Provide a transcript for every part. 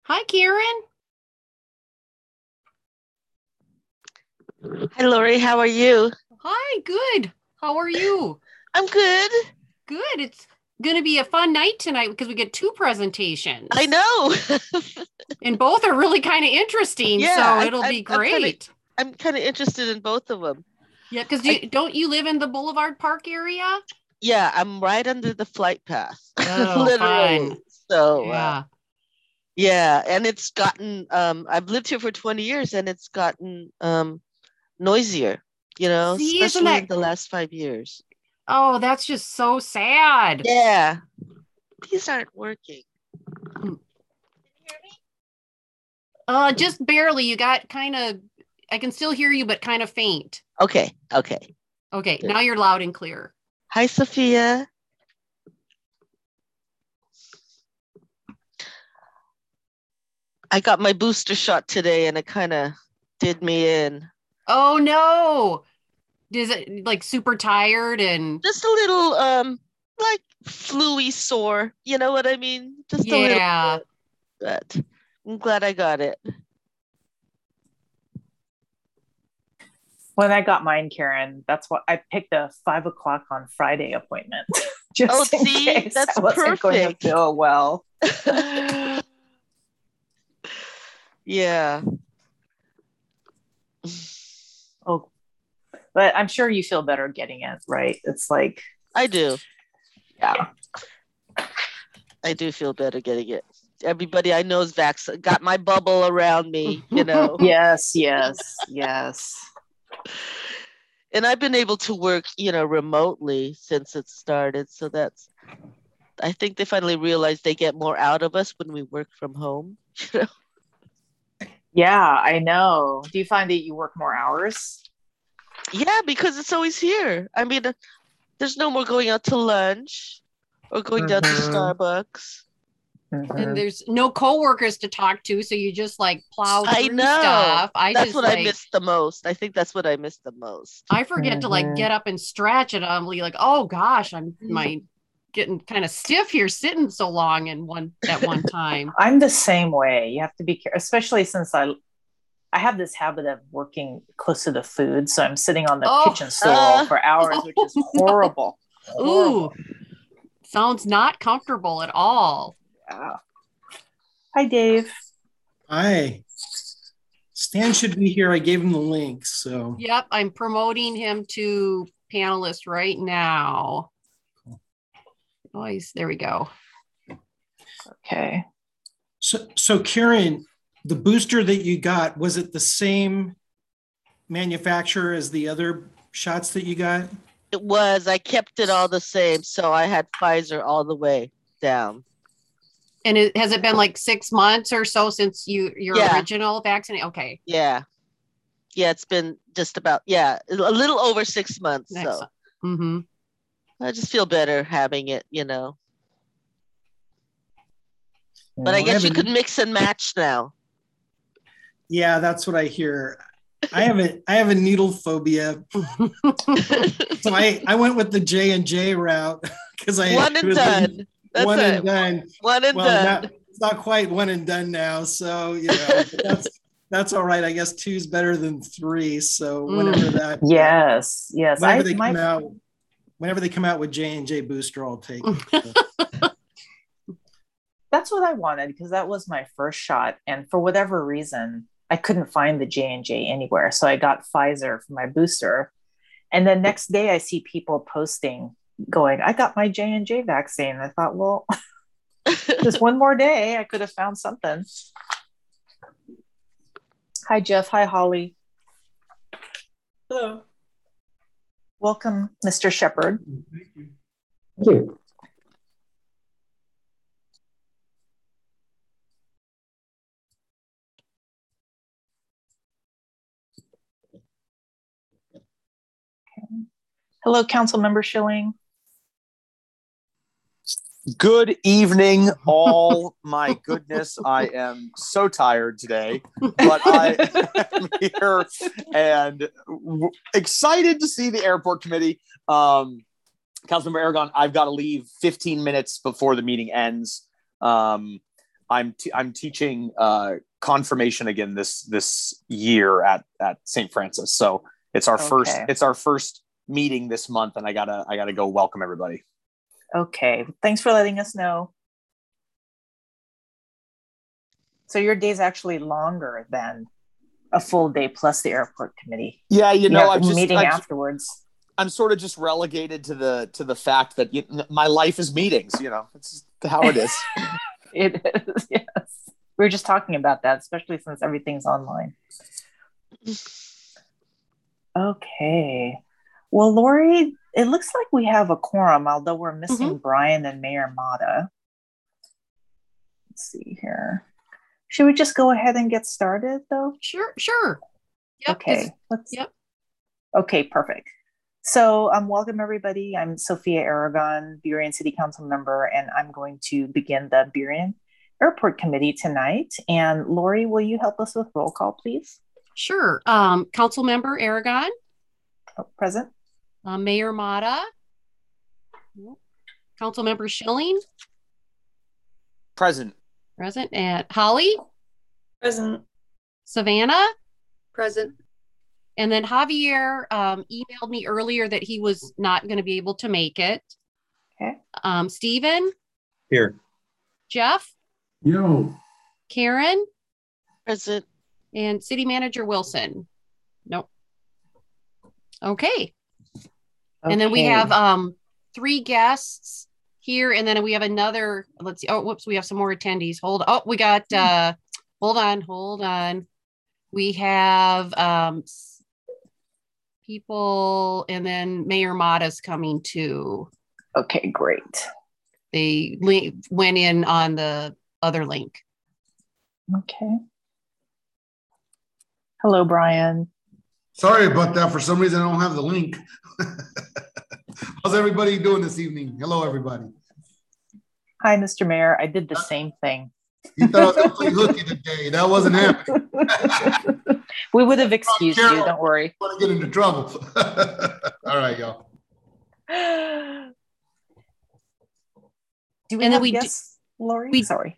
Hi, Karen. Hi, Lori. How are you? Hi, good. How are you? I'm good. Good. It's going to be a fun night tonight because we get two I presentations know. and both are really kind of interesting. Yeah, So it'll be great. I'm kind of interested in both of them. Yeah, because I don't you live in the Boulevard Park area? yeah, I'm right under the flight path, Oh, fun. literally. So Yeah. yeah, and it's gotten I've lived here for 20 years and it's gotten noisier, See, isn't especially in that? the last 5 years. Oh, that's just so sad. Yeah, these aren't working. Hmm. Can you hear me? Just barely. You got kind of, I can still hear you, but kind of faint. Okay, okay. Okay, Good. now you're loud and clear. Hi, Sophia. I got my booster shot today and it kind of did me in. Oh no. Is it like super tired and Just a little like fluey sore, you know what I mean? Just a little yeah. bit, but I'm glad I got it. When I got mine, Karen, that's what I picked a 5 o'clock on Friday appointment Oh, just in see, case that's I wasn't going to perfect. feel well. Yeah. Oh, but I'm sure you feel better getting it, right? It's like, I do. yeah. I do feel better getting it. Everybody I know is vaccinated, got my bubble around me, Yes, yes, yes. And I've been able to work, remotely since it started. So I think they finally realized they get more out of us when we work from home. You know? Yeah, I know. Do you find that you work more hours? Yeah, because it's always here. I mean, there's no more going out to lunch or going down to Mm-hmm. Starbucks. And Mm-hmm. there's no coworkers to talk to, so you just like plow I through know. stuff. I That's just what I like missed the most. I think that's what I missed the most. I forget to like Mm-hmm. get up and stretch and I'm like, oh gosh, I'm my getting kind of stiff here sitting so long in one at one time. I'm the same way. You have to be careful, especially since I have this habit of working close to the food, so I'm sitting on the Oh, kitchen stool Uh, for hours, which is oh no. horrible. Ooh, Horrible. sounds not comfortable at all. Yeah. Hi, Dave. Hi. Stan should be here. I gave him the link. So, Yep, I'm promoting him to panelist right now. Boys, there we go. Okay. so Karen, the booster that you got, was it the same manufacturer as the other shots that you got? it was. I kept it all the same. So I had Pfizer all the way down. And has it been like 6 months or so since your Yeah. original vaccine? Okay, Yeah. Yeah. It's been just about, yeah, a little over 6 months. next. So Mm-hmm. I just feel better having it. But I Well, I guess you could haven't. mix and match now. Yeah, that's what I hear. I have a needle phobia, so I went with the J&J route because I One it and was like done. That's one and it. done. One and Well, done. not it's not quite one and done now, so but that's all right. I guess two's better than three. So Mm. Yes. Yes. whenever I they my come out, whenever they come out with J&J booster, I'll take it. So, That's what I wanted because that was my first shot, and for whatever reason, I couldn't find the J&J anywhere, so I got Pfizer for my booster. And then next day, I see people posting, going, "I got my J&J vaccine." I thought, well, just one more day, I could have found something. Hi, Jeff. Hi, Holly. hello. Welcome, Mr. Shepherd. Thank you. Thank you. Hello, Council Member Schilling. Good evening, all. My goodness, I am so tired today, but I am here and excited to see the airport committee. Councilmember Aragon, I've got to leave 15 minutes before the meeting ends. I'm teaching confirmation again this year at St. Francis. So it's our first meeting this month, and I gotta go welcome everybody. Okay, thanks for letting us know. So your day's actually longer than a full day plus the airport committee. Yeah, I'm meeting afterwards. I'm sort of just relegated to the fact that my life is meetings. It's how it is. It is, yes. We were just talking about that, especially since everything's online. Okay. Well, Lori, it looks like we have a quorum, although we're missing Brian and Mayor Mata. Let's see here. Should we just go ahead and get started, though? Sure. Yep, okay. Okay, perfect. So welcome, everybody. I'm Sophia Aragon, Burien City Council member, and I'm going to begin the Burien Airport Committee tonight. And Lori, will you help us with roll call, please? Sure. Council member Aragon. Present. Mayor Mata. Council member Schilling. Present. And Holly. Present. Savannah. Present. And then Javier emailed me earlier that he was not going to be able to make it. Okay. Stephen. Here. Jeff. Yo. Karen. Present. And City Manager Wilson. Nope. Okay. And then we have 3 guests here, and then we have another, let's see. Oh, whoops, we have some more attendees. We got hold on. We have people, and then Mayor Mata's coming too. Okay, great. They went in on the other link. Okay. Hello, Brian. Sorry about that. For some reason, I don't have the link. How's everybody doing this evening? Hello, everybody. Hi, Mr. Mayor. I did the same thing. You thought I was going to play hooky today. That wasn't happening. We would have excused you. Don't worry. I want to get into trouble. All right, y'all. Do we have guests, Lori? Sorry.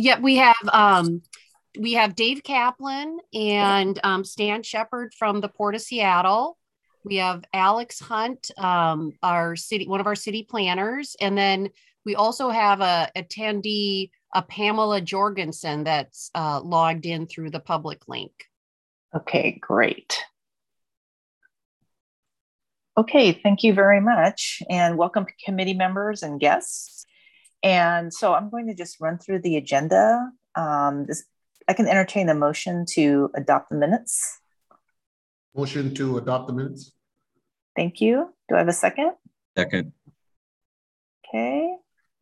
We have Dave Kaplan and Stan Shepard from the Port of Seattle. We have Alex Hunt, one of our city planners, and then we also have a attendee, Pamela Jorgensen, that's logged in through the public link. Okay, great. Okay, thank you very much, and welcome committee members and guests. And so I'm going to just run through the agenda. I can entertain a motion to adopt the minutes. Motion to adopt the minutes. Thank you. Do I have a second? Second. Okay.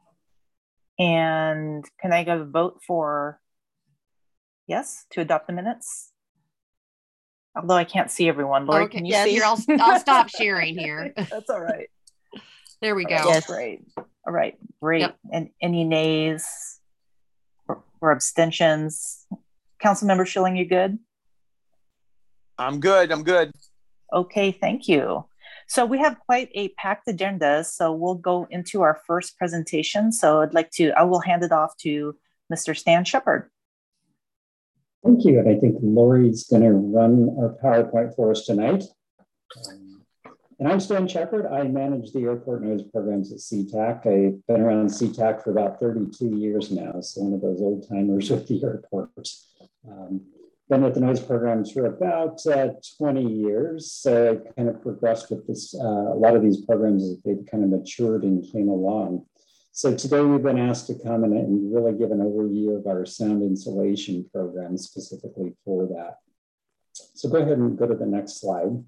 And can I go to vote for yes to adopt the minutes? Although I can't see everyone. Lori, okay. Can you see? Here, I'll stop sharing here. That's all right. There we go. Yes. Great. All right. Great. Yep. And any nays or abstentions? Councilmember Schilling, you good? I'm good. Okay, thank you. So we have quite a packed agenda, so we'll go into our first presentation. So I will hand it off to Mr. Stan Shepard. Thank you, and I think Lori's going to run our PowerPoint for us tonight. And I'm Stan Shepard. I manage the airport noise programs at SeaTac. I've been around SeaTac for about 32 years now, so one of those old timers with the airport. Been with the noise programs for about 20 years. So I kind of progressed with this. A lot of these programs as they kind of matured and came along. So today we've been asked to come and really give an overview of our sound insulation program specifically for that. So go ahead and go to the next slide.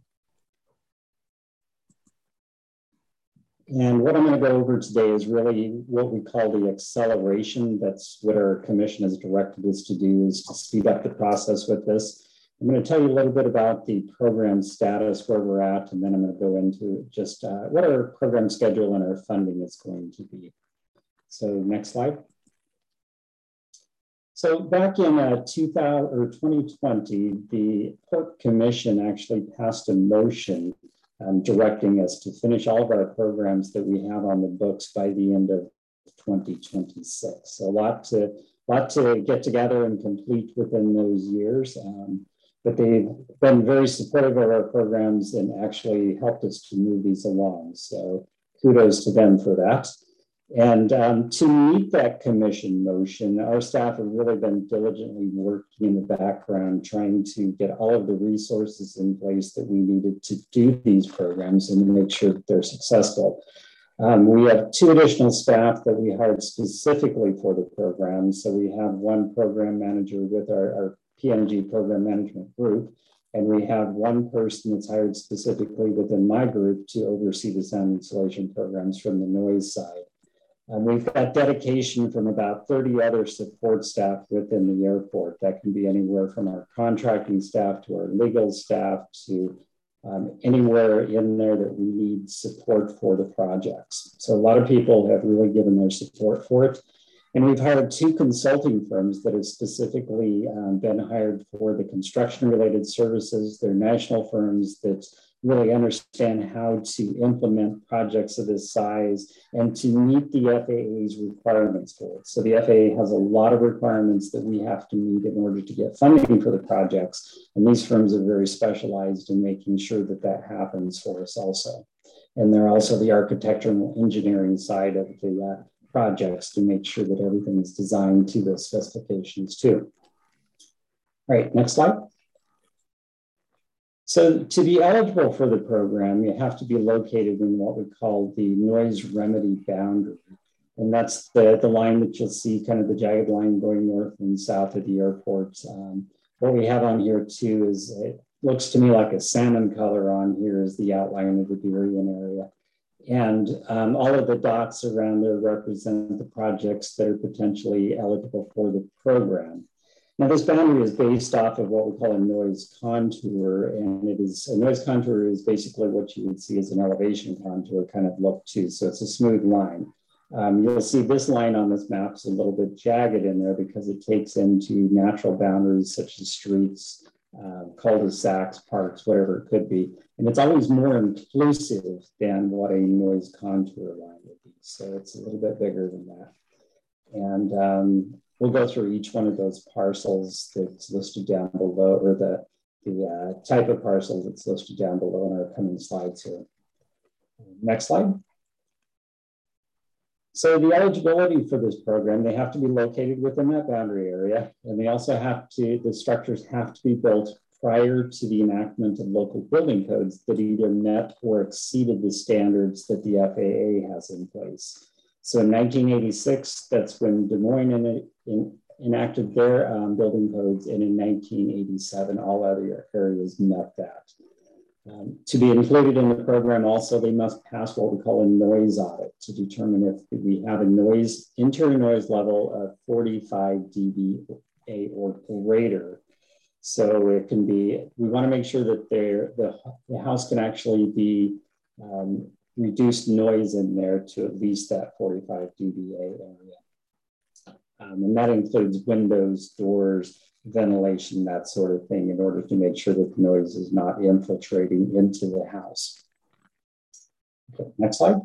And what I'm going to go over today is really what we call the acceleration. That's what our commission has directed us to do, is to speed up the process with this. I'm going to tell you a little bit about the program status, where we're at, and then I'm going to go into just what our program schedule and our funding is going to be. So next slide. So back in 2020, the Port Commission actually passed a motion directing us to finish all of our programs that we have on the books by the end of 2026. So a lot to lot to get together and complete within those years. But they've been very supportive of our programs and actually helped us to move these along. So kudos to them for that. And to meet that commission motion, our staff have really been diligently working in the background, trying to get all of the resources in place that we needed to do these programs and to make sure that they're successful. We have 2 additional staff that we hired specifically for the program. So we have 1 program manager with our PMG program management group, and we have 1 person that's hired specifically within my group to oversee the sound insulation programs from the noise side. We've got dedication from about 30 other support staff within the airport. That can be anywhere from our contracting staff to our legal staff to anywhere in there that we need support for the projects. So a lot of people have really given their support for it. And we've hired 2 consulting firms that have specifically been hired for the construction related services. They're national firms that really understand how to implement projects of this size and to meet the FAA's requirements for it. So the FAA has a lot of requirements that we have to meet in order to get funding for the projects. And these firms are very specialized in making sure that that happens for us also. And they're also the architectural engineering side of the projects to make sure that everything is designed to those specifications too. All right, next slide. So to be eligible for the program, you have to be located in what we call the noise remedy boundary. And that's the line that you'll see, kind of the jagged line going north and south of the airport. What we have on here too is, it looks to me like a salmon color on here is the outline of the Darien area. And all of the dots around there represent the projects that are potentially eligible for the program. Now, this boundary is based off of what we call a noise contour, and it is a noise contour is basically what you would see as an elevation contour kind of look too. So it's a smooth line. You'll see this line on this map is a little bit jagged in there because it takes into natural boundaries such as streets, cul-de-sacs, parks, whatever it could be. And it's always more inclusive than what a noise contour line would be. So it's a little bit bigger than that. And we'll go through each one of those parcels that's listed down below, or the type of parcel that's listed down below in our coming slides here. Next slide. So the eligibility for this program, they have to be located within that boundary area, and they also have to, the structures have to be built prior to the enactment of local building codes that either met or exceeded the standards that the FAA has in place. So in 1986, that's when Des Moines enacted their building codes, and in 1987, all other areas met that. To be included in the program also, they must pass what we call a noise audit to determine if we have a interior noise level of 45 dBA or greater. So it can be, we want to make sure that the house can actually be reduced noise in there to at least that 45 dBA area. And that includes windows, doors, ventilation, that sort of thing, in order to make sure that the noise is not infiltrating into the house. Okay, next slide.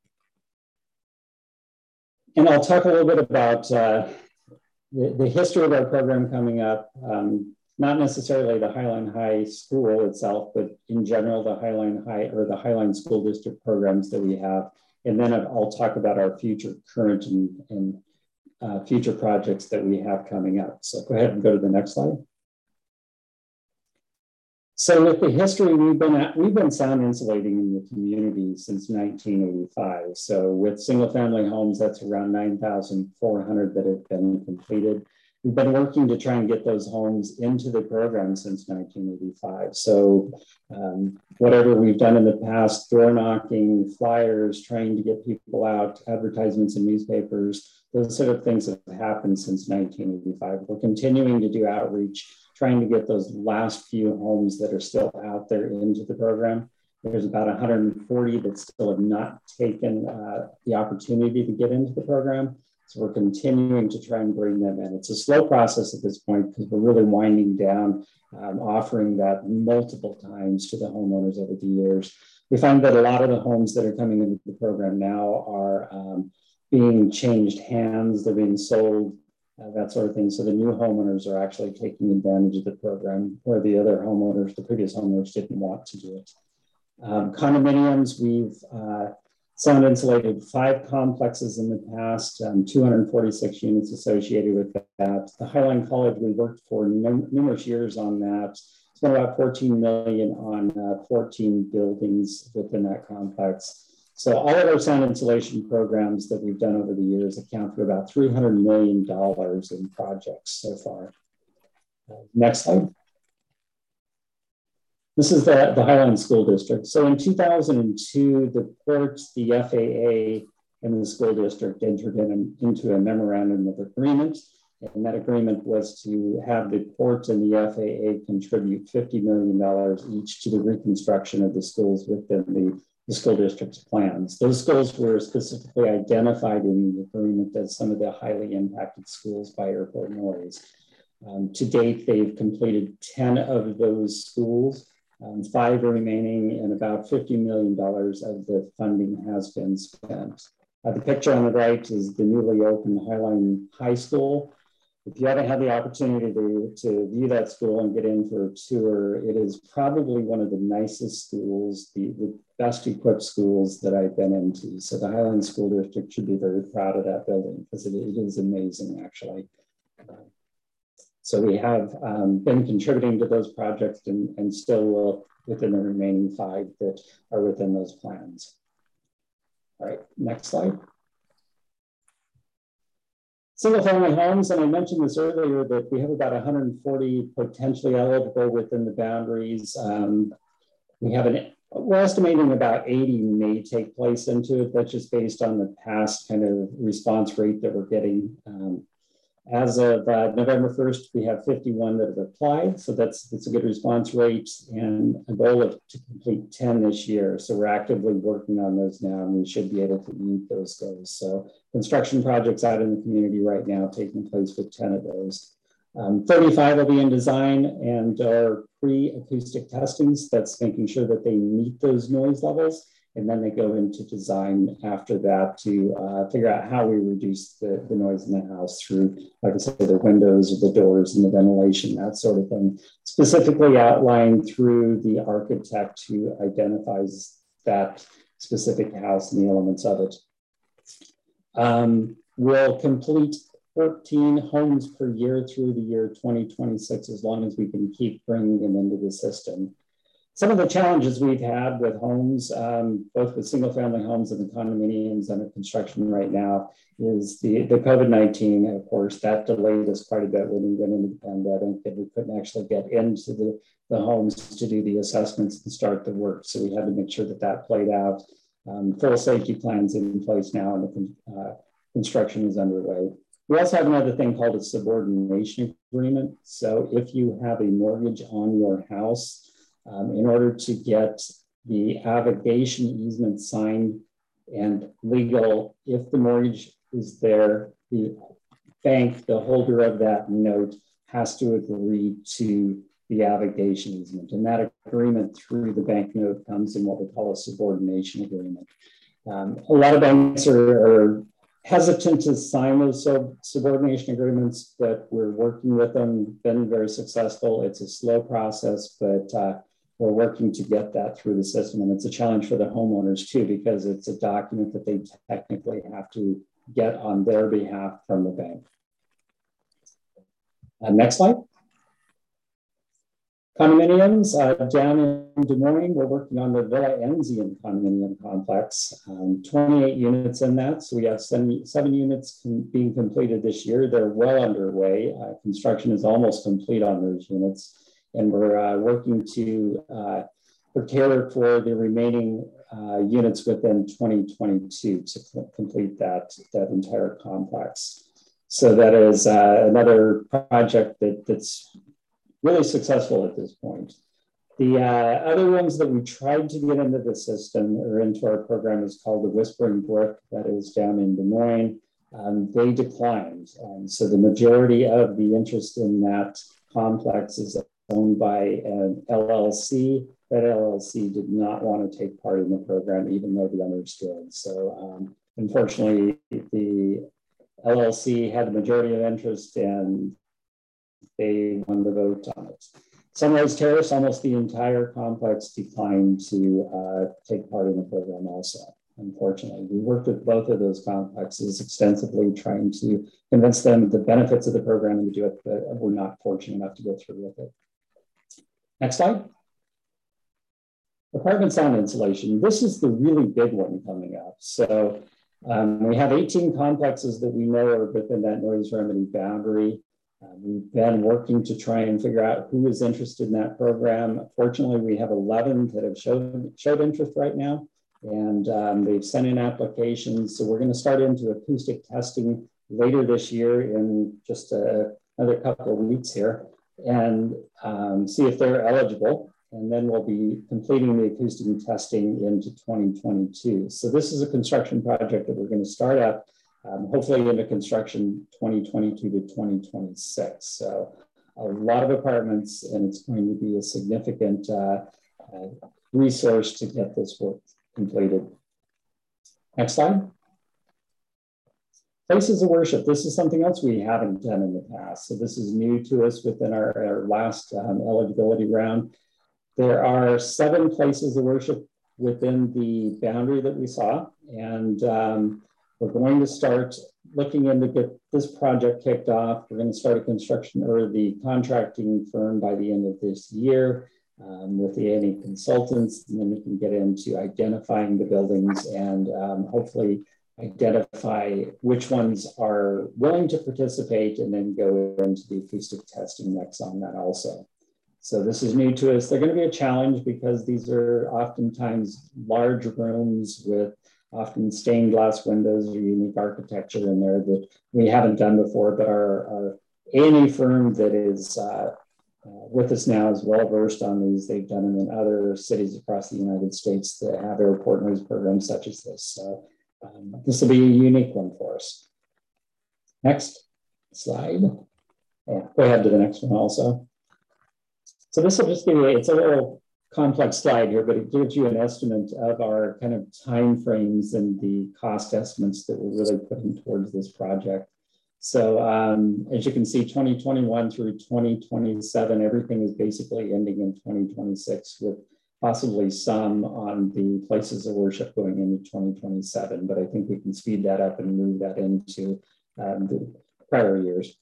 And I'll talk a little bit about the history of our program coming up. Not necessarily the Highline High School itself, but in general, the Highline High or the Highline School District programs that we have. And then I'll talk about our future current and future projects that we have coming up. So go ahead and go to the next slide. So with the history, we've been sound insulating in the community since 1985. So with single family homes, that's around 9,400 that have been completed. We've been working to try and get those homes into the program since 1985. So whatever we've done in the past, door knocking, flyers, trying to get people out, advertisements in newspapers, those sort of things have happened since 1985. We're continuing to do outreach, trying to get those last few homes that are still out there into the program. There's about 140 that still have not taken the opportunity to get into the program. So we're continuing to try and bring them in. It's a slow process at this point because we're really winding down, offering that multiple times to the homeowners over the years. We find that a lot of the homes that are coming into the program now are being changed hands. They're being sold that sort of thing. So the new homeowners are actually taking advantage of the program where the other homeowners, the previous homeowners, didn't want to do it. Condominiums, we've sound insulated 5 complexes in the past, 246 units associated with that. The Highline College, we worked for numerous years on that. Spent about $14 million on 14 buildings within that complex. So all of our sound insulation programs that we've done over the years account for about $300 million in projects so far. Next slide. This is the Highline School District. So in 2002, the port, the FAA, and the school district entered into a memorandum of agreement. And that agreement was to have the port and the FAA contribute $50 million each to the reconstruction of the schools within the school district's plans. Those schools were specifically identified in the agreement as some of the highly impacted schools by airport noise. To date, they've completed 10 of those schools, 5 remaining, and about $50 million of the funding has been spent. The picture on the right is the newly opened Highline High School. If you haven't had the opportunity to view that school and get in for a tour, it is probably one of the nicest schools, the best equipped schools that I've been into. So the Highline School District should be very proud of that building because it is amazing, actually. So we have been contributing to those projects and still will within the remaining 5 that are within those plans. All right, next slide. Single family homes, and I mentioned this earlier that we have about 140 potentially eligible within the boundaries. We're estimating about 80 may take place into it. That's just based on the past kind of response rate that we're getting. As of November 1st, we have 51 that have applied. So that's a good response rate and a goal to complete 10 this year. So we're actively working on those now and we should be able to meet those goals. So construction projects out in the community right now taking place with 10 of those. 35 will be in design and are pre-acoustic testings. That's making sure that they meet those noise levels. And then they go into design after that to figure out how we reduce the noise in the house through, like I said, the windows or the doors and the ventilation, that sort of thing. Specifically outlined through the architect who identifies that specific house and the elements of it. We'll complete 14 homes per year through the year 2026, as long as we can keep bringing them into the system. Some of the challenges we've had with homes, both with single family homes and the condominiums under construction right now, is the COVID-19, of course, that delayed us quite a bit when we went into the pandemic, and we couldn't actually get into the homes to do the assessments and start the work. So we had to make sure that that played out. Full safety plans in place now, and the construction is underway. We also have another thing called a subordination agreement. So if you have a mortgage on your house, in order to get the abrogation easement signed and legal, if the mortgage is there, the bank, the holder of that note, has to agree to the abrogation easement. And that agreement through the bank note comes in what we call a subordination agreement. A lot of banks are hesitant to sign those subordination agreements, but we're working with them, been very successful. It's a slow process, but we're working to get that through the system. And it's a challenge for the homeowners too, because it's a document that they technically have to get on their behalf from the bank. Next slide. Condominiums, down in Des Moines, we're working on the Villa Enzian condominium complex, 28 units in that. So we have seven units being completed this year. They're well underway. Construction is almost complete on those units. And we're working to prepare for the remaining units within 2022 to complete that entire complex. So that is another project that's really successful at this point. The other ones that we tried to get into the system or into our program is called the Whispering Brook, that is down in Des Moines. They declined. So the majority of the interest in that complex is owned by an LLC. That LLC did not want to take part in the program, even though they understood. So unfortunately, the LLC had the majority of interest and they won the vote on it. Sunrise Terrace, almost the entire complex declined to take part in the program also. Unfortunately, we worked with both of those complexes extensively, trying to convince them the benefits of the program and to do it, but we're not fortunate enough to go through with it. Next slide. Apartment sound insulation. This is the really big one coming up. So we have 18 complexes that we know are within that noise remedy boundary. We've been working to try and figure out who is interested in that program. Fortunately, we have 11 that have showed interest right now, and they've sent in applications. So we're going to start into acoustic testing later this year in just another couple of weeks here, and see if they're eligible. And then we'll be completing the acoustic testing into 2022. So this is a construction project that we're going to start up, hopefully into construction 2022 to 2026. So a lot of apartments, and it's going to be a significant resource to get this work completed. Next slide. Places of worship. This is something else we haven't done in the past. So this is new to us within our last eligibility round. There are 7 places of worship within the boundary that we saw, and we're going to start looking into get this project kicked off. We're going to start a construction or the contracting firm by the end of this year with the A&E consultants, and then we can get into identifying the buildings and hopefully identify which ones are willing to participate, and then go into the acoustic testing next on that also. So this is new to us. They're going to be a challenge because these are oftentimes large rooms with often stained glass windows or unique architecture in there that we haven't done before, but our A&E firm that is with us now is well versed on these. They've done them in other cities across the United States that have airport noise programs such as this. So this will be a unique one for us. Next slide. Yeah, go ahead to the next one also. So this will just give you, it's a little complex slide here, but it gives you an estimate of our kind of time frames and the cost estimates that we're really putting towards this project. So as you can see, 2021 through 2027, everything is basically ending in 2026 with possibly some on the places of worship going into 2027, but I think we can speed that up and move that into the prior years.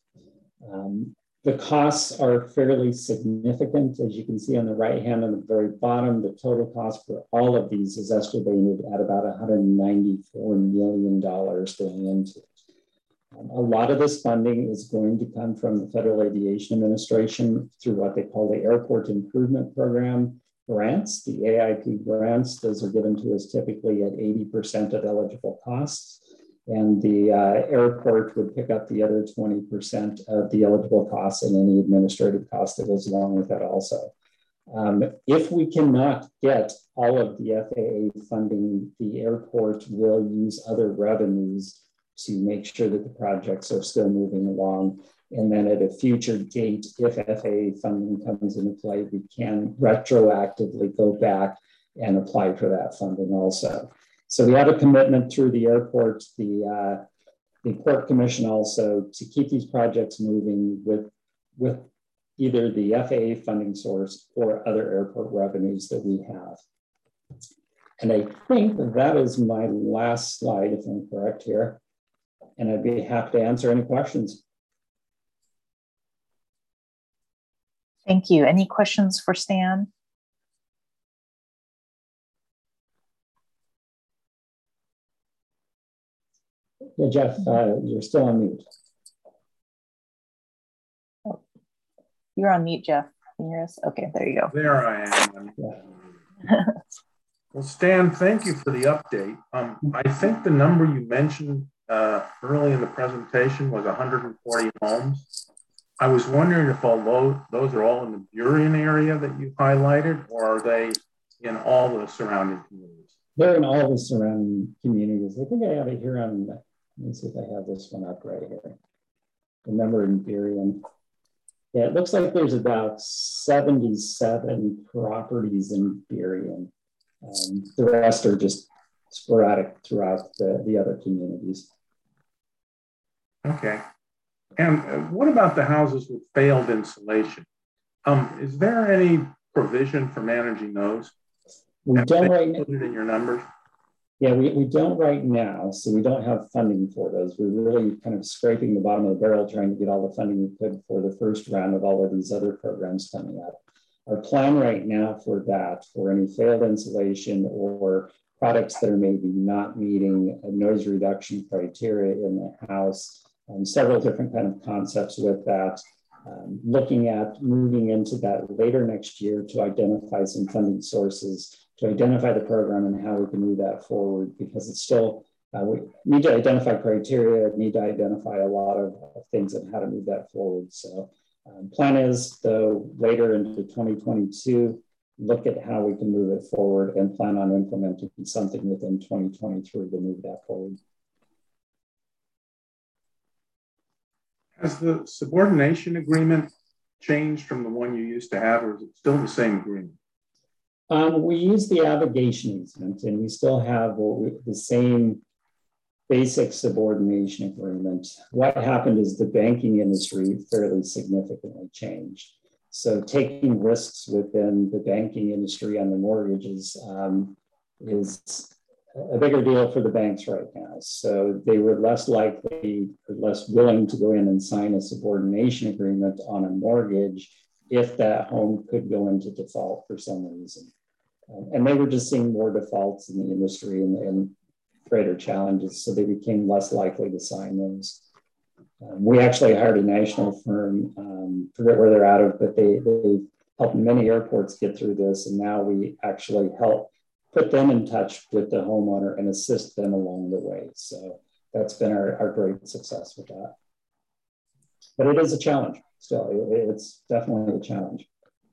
The costs are fairly significant. As you can see on the right hand on the very bottom, the total cost for all of these is estimated at about $194 million going into it. A lot of this funding is going to come from the Federal Aviation Administration through what they call the Airport Improvement Program grants, the AIP grants. Those are given to us typically at 80% of eligible costs. And the airport would pick up the other 20% of the eligible costs and any administrative cost that goes along with that also. If we cannot get all of the FAA funding, the airport will use other revenues to make sure that the projects are still moving along. And then at a future date, if FAA funding comes into play, we can retroactively go back and apply for that funding also. So we have a commitment through the airport, the Port Commission also, to keep these projects moving with either the FAA funding source or other airport revenues that we have. And I think that is my last slide, if I'm correct here. And I'd be happy to answer any questions. Thank you. Any questions for Stan? Yeah, Jeff, you're still on mute. Oh, you're on mute, Jeff. Can you hear us? Okay, there you go. There I am. Yeah. Well, Stan, thank you for the update. I think the number you mentioned early in the presentation was 140 homes. I was wondering if all those are all in the Burien area that you highlighted, or are they in all the surrounding communities? They're in all the surrounding communities. I think I have it here on, let me see if I have this one up right here. The number in Burien. Yeah, it looks like there's about 77 properties in Burien. The rest are just sporadic throughout the other communities. Okay. And what about the houses with failed insulation? Is there any provision for managing those? We don't right now. Put it in your numbers? Yeah, we don't right now, so we don't have funding for those. We're really kind of scraping the bottom of the barrel trying to get all the funding we could for the first round of all of these other programs coming up. Our plan right now for that, for any failed insulation or products that are maybe not meeting a noise reduction criteria in the house, several different kind of concepts with that. Looking at moving into that later next year to identify some funding sources, to identify the program and how we can move that forward, because it's still, we need to identify criteria, need to identify a lot of things and how to move that forward. So plan is, though, later into 2022, look at how we can move it forward and plan on implementing something within 2023 to move that forward. Has the subordination agreement changed from the one you used to have, or is it still the same agreement? We use the abrogation easement, and we still have the same basic subordination agreement. What happened is the banking industry fairly significantly changed. So taking risks within the banking industry on the mortgages is a bigger deal for the banks right now. So they were less likely or less willing to go in and sign a subordination agreement on a mortgage if that home could go into default for some reason. And they were just seeing more defaults in the industry and greater challenges. So they became less likely to sign those. We actually hired a national firm, forget where they're out of, but they helped many airports get through this. And now we actually help put them in touch with the homeowner and assist them along the way. So that's been our great success with that. But it is a challenge still. It's definitely a challenge.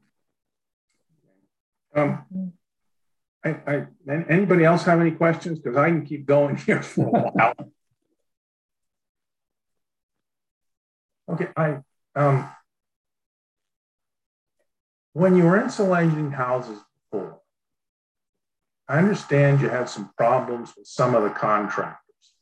Anybody else have any questions? Because I can keep going here for a while. Okay, when you were insulating houses before, I understand you had some problems with some of the contractors.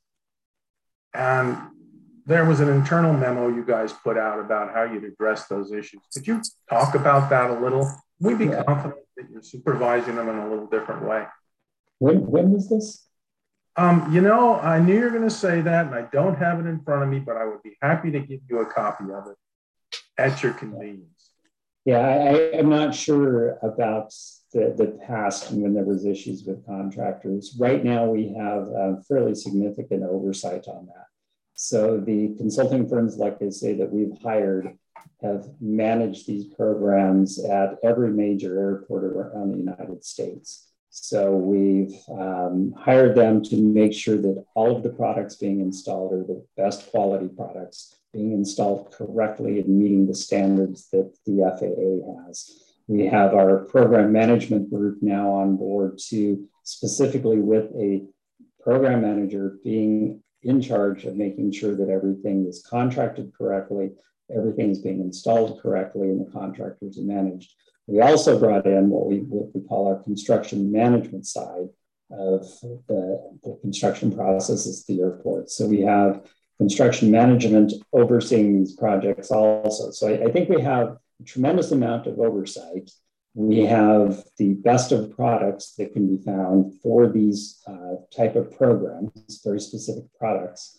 And there was an internal memo you guys put out about how you'd address those issues. Could you talk about that a little? We'd be confident that you're supervising them in a little different way. When was this? You know, I knew you were going to say that, and I don't have it in front of me, but I would be happy to give you a copy of it at your convenience. Yeah, I'm not sure about the past when there was issues with contractors. Right now, we have fairly significant oversight on that. So the consulting firms, like I say, that we've hired have managed these programs at every major airport around the United States. So we've hired them to make sure that all of the products being installed are the best quality products, being installed correctly and meeting the standards that the FAA has. We have our program management group now on board to specifically with a program manager being in charge of making sure that everything is contracted correctly, everything is being installed correctly, and the contractors are managed. We also brought in what we call our construction management side of the construction processes at the airport. So we have construction management overseeing these projects also. So I think we have a tremendous amount of oversight. We have the best of products that can be found for these type of programs, very specific products.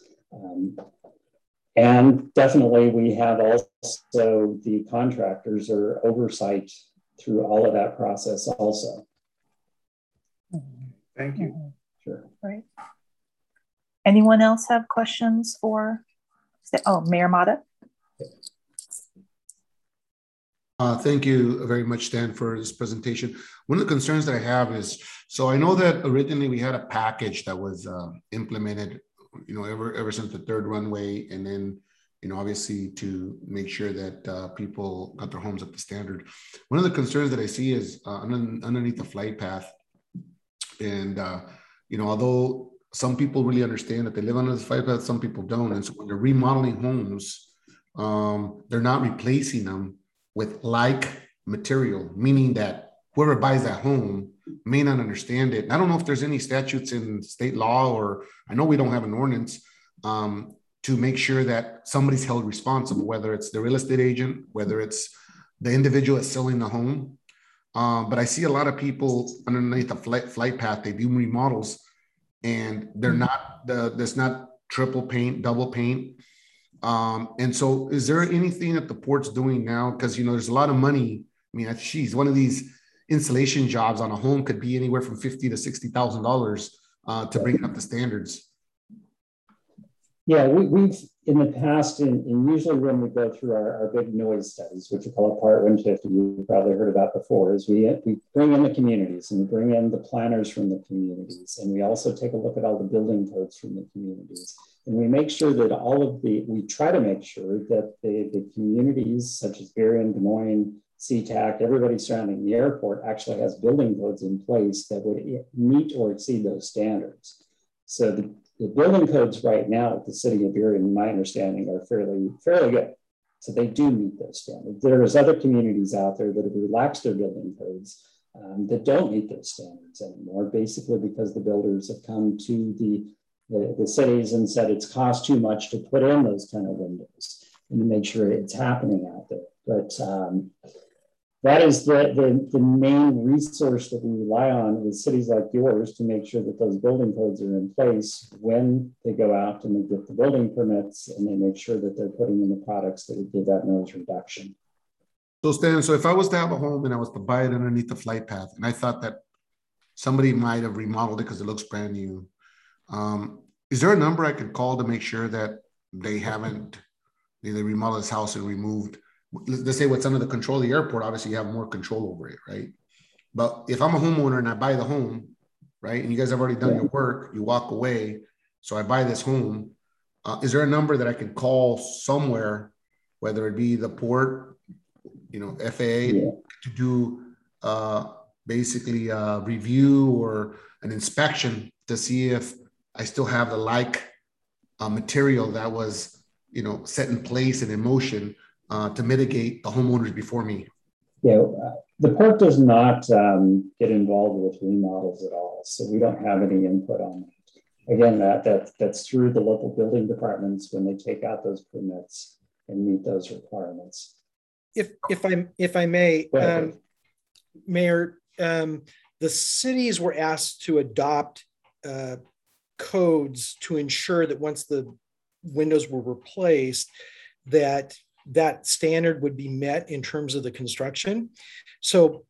And definitely we have also the contractors or oversight through all of that process also. Thank you. Sure. Right. Anyone else have questions for, Mayor Mata? Thank you very much, Stan, for this presentation. One of the concerns that I have is, so I know that originally we had a package that was implemented, ever since the third runway, and then, obviously to make sure that people got their homes up to standard. One of the concerns that I see is underneath the flight path. And, although some people really understand that they live under the flight path, some people don't. And so when they're remodeling homes, they're not replacing them with like material, meaning that whoever buys that home may not understand it. And I don't know if there's any statutes in state law, or I know we don't have an ordinance to to make sure that somebody's held responsible, whether it's the real estate agent, whether it's the individual that's selling the home. But I see a lot of people underneath the flight path, they do remodels and they're not, there's not triple paint, double paint. And so is there anything that the port's doing now? Because, you know, there's a lot of money. I mean, geez, one of these installation jobs on a home could be anywhere from $50,000 to $60,000 to bring it up to standards. Yeah, we've in the past, and usually when we go through our big noise studies, which we call Part 150, you've probably heard about before, is we bring in the communities and we bring in the planners from the communities. And we also take a look at all the building codes from the communities. And we make sure that we try to make sure that the communities such as Berrien, Des Moines, SeaTac, everybody surrounding the airport actually has building codes in place that would meet or exceed those standards. So the building codes right now at the city of Berrien, in my understanding, are fairly good. So they do meet those standards. There's other communities out there that have relaxed their building codes that don't meet those standards anymore, basically because the builders have come to the cities and said it's cost too much to put in those kind of windows and to make sure it's happening out there. But that is the main resource that we rely on with cities like yours to make sure that those building codes are in place when they go out and they get the building permits and they make sure that they're putting in the products that would give that noise reduction. So Stan, so if I was to have a home and I was to buy it underneath the flight path and I thought that somebody might have remodeled it because it looks brand new, is there a number I could call to make sure that they haven't either remodeled this house and removed? Let's say what's under the control of the airport, obviously you have more control over it, right? But if I'm a homeowner and I buy the home, right, and you guys have already done your work, you walk away, so I buy this home, is there a number that I could call somewhere, whether it be the port, you know, FAA, to do basically a review or an inspection to see if I still have the material that was, you know, set in place and in motion to mitigate the homeowners before me? Yeah, the port does not get involved with remodels at all, so we don't have any input on that. Again, that's through the local building departments when they take out those permits and meet those requirements. If I may, Mayor, the cities were asked to adopt codes to ensure that once the windows were replaced, that standard would be met in terms of the construction. So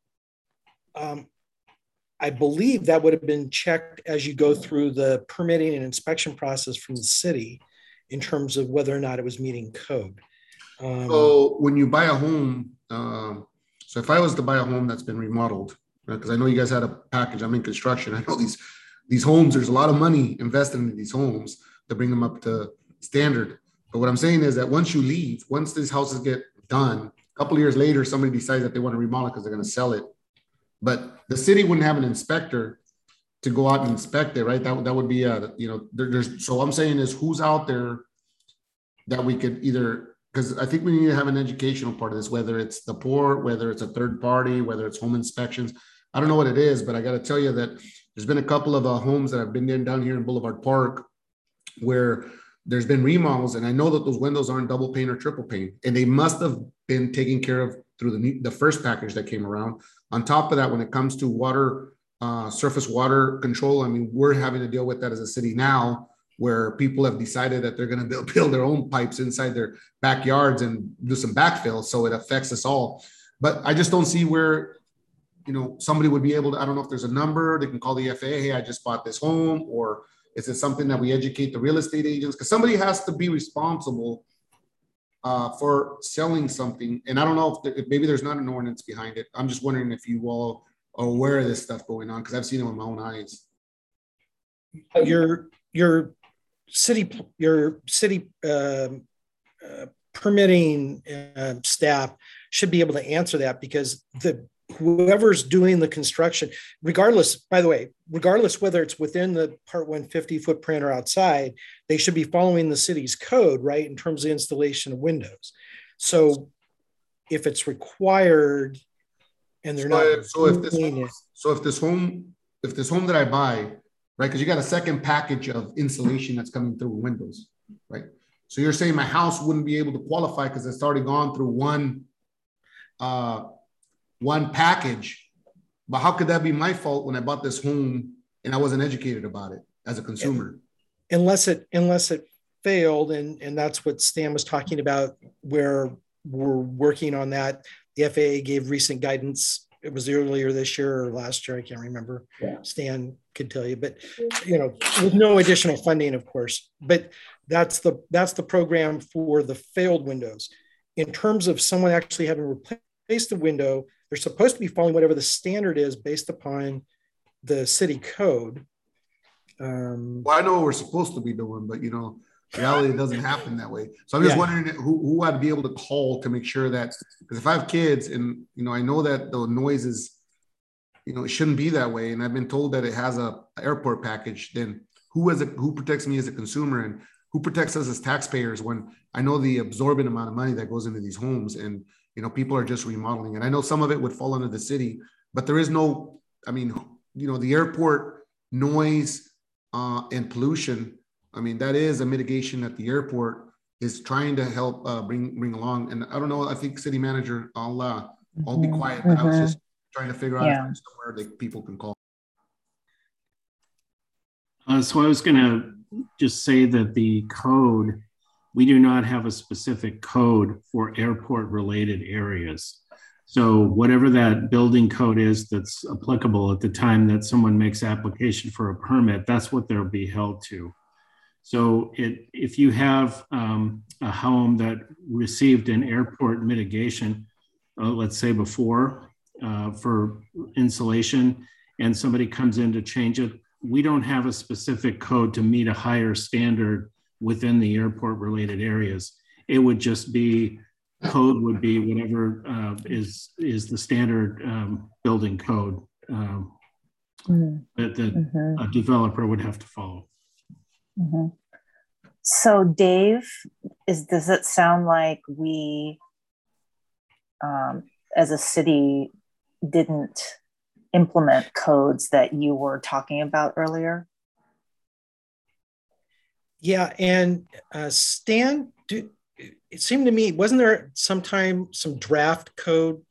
I believe that would have been checked as you go through the permitting and inspection process from the city in terms of whether or not it was meeting code. So when you buy a home, so if I was to buy a home that's been remodeled, because I know you guys had a package, I'm in construction, I know these homes, there's a lot of money invested into these homes to bring them up to standard. But what I'm saying is that once you leave, once these houses get done, a couple of years later, somebody decides that they want to remodel because they're going to sell it. But the city wouldn't have an inspector to go out and inspect it, right? That would be so I'm saying is who's out there that we could either, because I think we need to have an educational part of this, whether it's the port, whether it's a third party, whether it's home inspections. I don't know what it is, but I got to tell you that there's been a couple of homes that I've been in down here in Boulevard Park where there's been remodels, and I know that those windows aren't double pane or triple pane, and they must have been taken care of through the first package that came around. On top of that, when it comes to water, surface water control, I mean, we're having to deal with that as a city now, where people have decided that they're going to build their own pipes inside their backyards and do some backfill, so it affects us all. But I just don't see where, you know, somebody would be able to, I don't know if there's a number they can call the FAA, hey, I just bought this home, or is it something that we educate the real estate agents? Because somebody has to be responsible for selling something. And I don't know if maybe there's not an ordinance behind it. I'm just wondering if you all are aware of this stuff going on, because I've seen it with my own eyes. Your city permitting staff should be able to answer that, because whoever's doing the construction, regardless whether it's within the Part 150 footprint or outside, they should be following the city's code, right, in terms of installation of windows. So if it's required and they're if this home that I buy, right, because you got a second package of insulation that's coming through windows, right? So you're saying my house wouldn't be able to qualify because it's already gone through one package. But how could that be my fault when I bought this home and I wasn't educated about it as a consumer? Unless it failed, and that's what Stan was talking about, where we're working on that. The FAA gave recent guidance. It was earlier this year or last year, I can't remember. Yeah. Stan could tell you, but with no additional funding, of course. But that's the program for the failed windows. In terms of someone actually having replaced the window, they're supposed to be following whatever the standard is based upon the city code. Well, I know what we're supposed to be doing, but reality doesn't happen that way. So I'm just wondering who I'd be able to call to make sure that, because if I have kids and, I know that the noise is, it shouldn't be that way. And I've been told that it has a airport package, then who protects me as a consumer and who protects us as taxpayers when I know the absorbent amount of money that goes into these homes and, people are just remodeling. And I know some of it would fall under the city, but there is no, the airport noise and pollution, that is a mitigation that the airport is trying to help bring along. And I don't know, I think city manager, I'll be quiet, but I was just trying to figure out if there's somewhere that people can call. So I was going to just say that the code, we do not have a specific code for airport related areas. So whatever that building code is that's applicable at the time that someone makes application for a permit, that's what they'll be held to. So if you have a home that received an airport mitigation, let's say before for insulation, and somebody comes in to change it, we don't have a specific code to meet a higher standard within the airport related areas. It would just be, code would be whatever is the standard building code that a developer would have to follow. So Dave, does it sound like we, as a city, didn't implement codes that you were talking about earlier? Yeah, and Stan, it seemed to me, wasn't there sometime some draft codes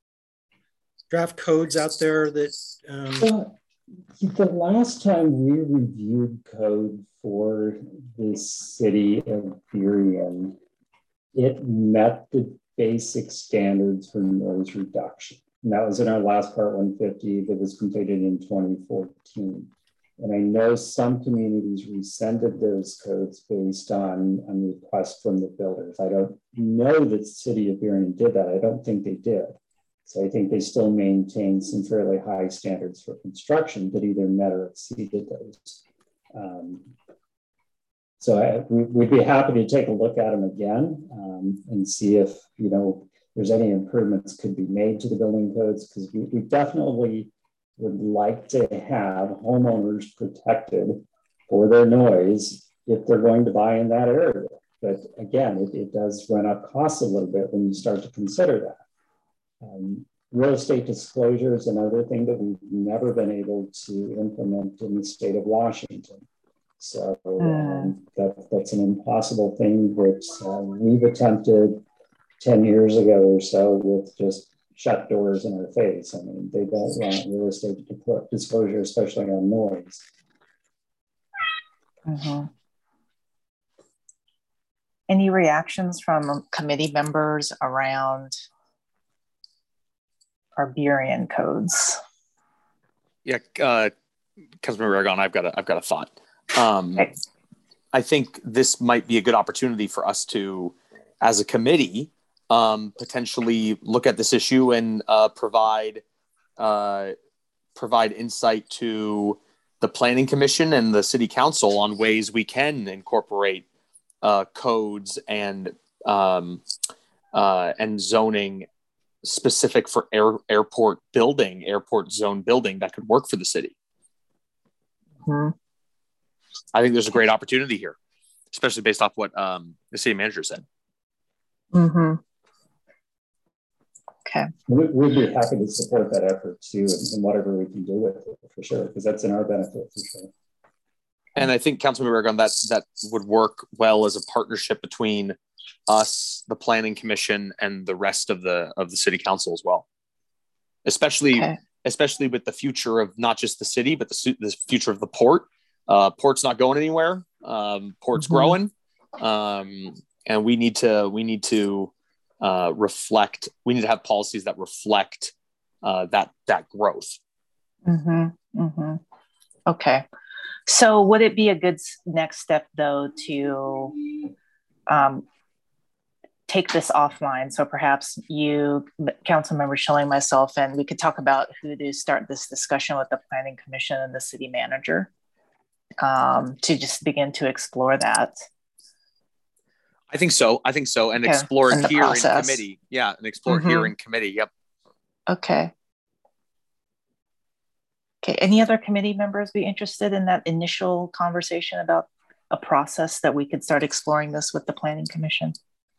out there that? The last time we reviewed code for the city of Burien, it met the basic standards for noise reduction. And that was in our last Part 150 that was completed in 2014. And I know some communities rescinded those codes based on request from the builders. I don't know that the city of Burien did that. I don't think they did. So I think they still maintain some fairly high standards for construction that either met or exceeded those. We'd be happy to take a look at them again and see if, there's any improvements could be made to the building codes, because we definitely would like to have homeowners protected for their noise if they're going to buy in that area. But again, it does run up costs a little bit when you start to consider that. Real estate disclosure is another thing that we've never been able to implement in the state of Washington. So that's an impossible thing that we've attempted 10 years ago or so with just shut doors in our face. I mean, they don't want real estate disclosure, especially on noise. Any reactions from committee members around our Burien codes? Yeah, Councilmember Aragon, I've got a thought. Okay. I think this might be a good opportunity for us to, as a committee, potentially look at this issue and provide insight to the Planning Commission and the City Council on ways we can incorporate codes and zoning specific for airport zone building that could work for the city. I think there's a great opportunity here, especially based off what the city manager said. Okay. We'd be happy to support that effort too, and whatever we can do with it for sure, because that's in our benefit for sure. And I think Councilmember Aragon, that would work well as a partnership between us, the Planning Commission, and the rest of the City Council as well. Especially with the future of not just the city, but the future of the port. Port's not going anywhere. Port's growing, and we need to reflect. We need to have policies that reflect that growth. Okay. So would it be a good next step, though, to take this offline? So perhaps you, Councilmember Schilling, myself, and we could talk about who to start this discussion with the Planning Commission and the city manager to just begin to explore that. I think so. And explore it here in committee. Yeah, and explore it here in committee. Yep. Okay. Any other committee members be interested in that initial conversation about a process that we could start exploring this with the Planning Commission?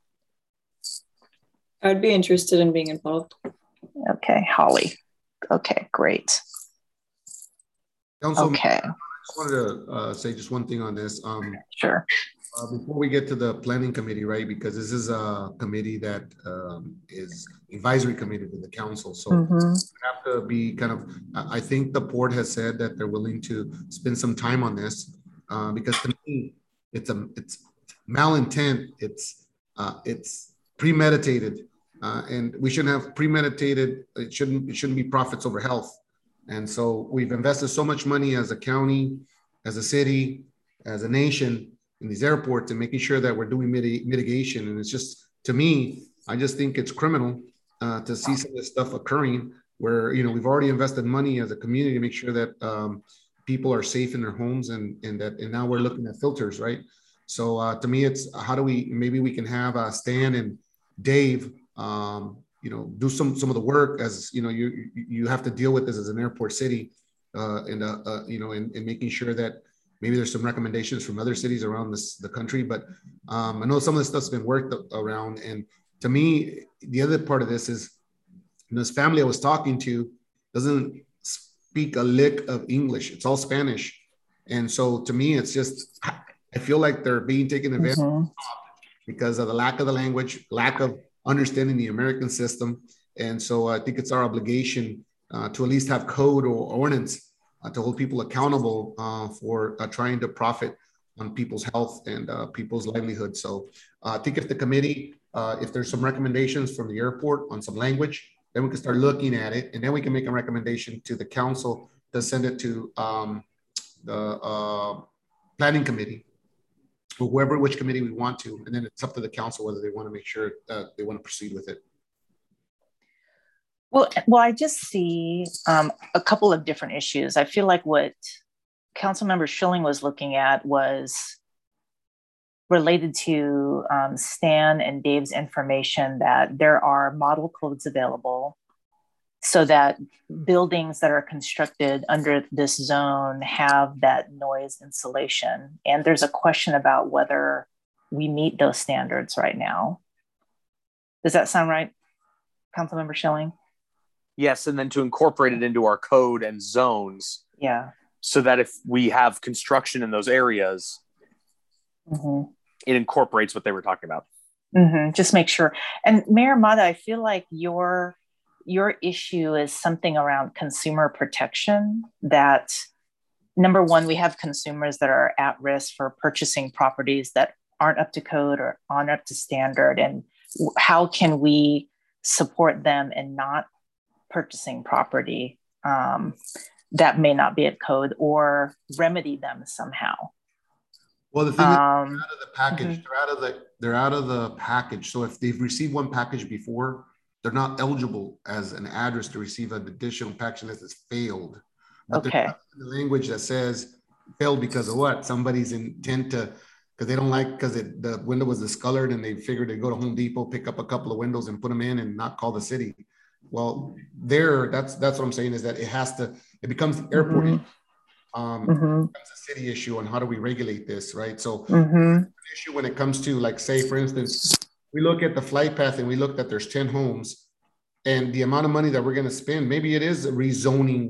I'd be interested in being involved. Okay, Holly. Okay, great. Council, okay. I just wanted to say just one thing on this. Sure. Before we get to the Planning Committee, right? Because this is a committee that is advisory committee to the council. So we have to be kind of, I think the board has said that they're willing to spend some time on this because to me, it's malintent. It's premeditated and we shouldn't have premeditated. It shouldn't be profits over health. And so we've invested so much money as a county, as a city, as a nation in these airports and making sure that we're doing mitigation. And it's just, to me, I just think it's criminal to see some of this stuff occurring where, you know, we've already invested money as a community to make sure that people are safe in their homes and now we're looking at filters, right? So to me, it's how do maybe we can have Stan and Dave, you know, do some of the work as, you know, you have to deal with this as an airport city you know, and making sure that maybe there's some recommendations from other cities around the country, but I know some of this stuff's been worked around. And to me, the other part of this is, you know, this family I was talking to doesn't speak a lick of English. It's all Spanish. And so to me, it's just, I feel like they're being taken advantage of because of the lack of the language, lack of understanding the American system. And so I think it's our obligation to at least have code or ordinance to hold people accountable for trying to profit on people's health and people's livelihood. So I think if the committee, if there's some recommendations from the airport on some language, then we can start looking at it. And then we can make a recommendation to the council to send it to the planning committee, or which committee we want to. And then it's up to the council whether they want to make sure that they want to proceed with it. Well, I just see a couple of different issues. I feel like what Councilmember Schilling was looking at was related to Stan and Dave's information that there are model codes available so that buildings that are constructed under this zone have that noise insulation. And there's a question about whether we meet those standards right now. Does that sound right, Councilmember Schilling? Yes, and then to incorporate it into our code and zones. Yeah. So that if we have construction in those areas, it incorporates what they were talking about. Just make sure. And Mayor Mata, I feel like your issue is something around consumer protection, that number one, we have consumers that are at risk for purchasing properties that aren't up to code or aren't up to standard. And how can we support them in not purchasing property that may not be at code, or remedy them somehow? Well, the thing is, they're out of the package. They're out of the package. So if they've received one package before, they're not eligible as an address to receive an additional package unless it's failed. But the language that says failed because of what? Somebody's intent to, because they don't like, because the window was discolored and they figured they'd go to Home Depot, pick up a couple of windows and put them in and not call the city. Well, that's what I'm saying, is that it becomes the airport issue. It becomes a city issue on how do we regulate this, right? So an issue when it comes to, like, say, for instance, we look at the flight path and we look that there's 10 homes and the amount of money that we're going to spend, maybe it is rezoning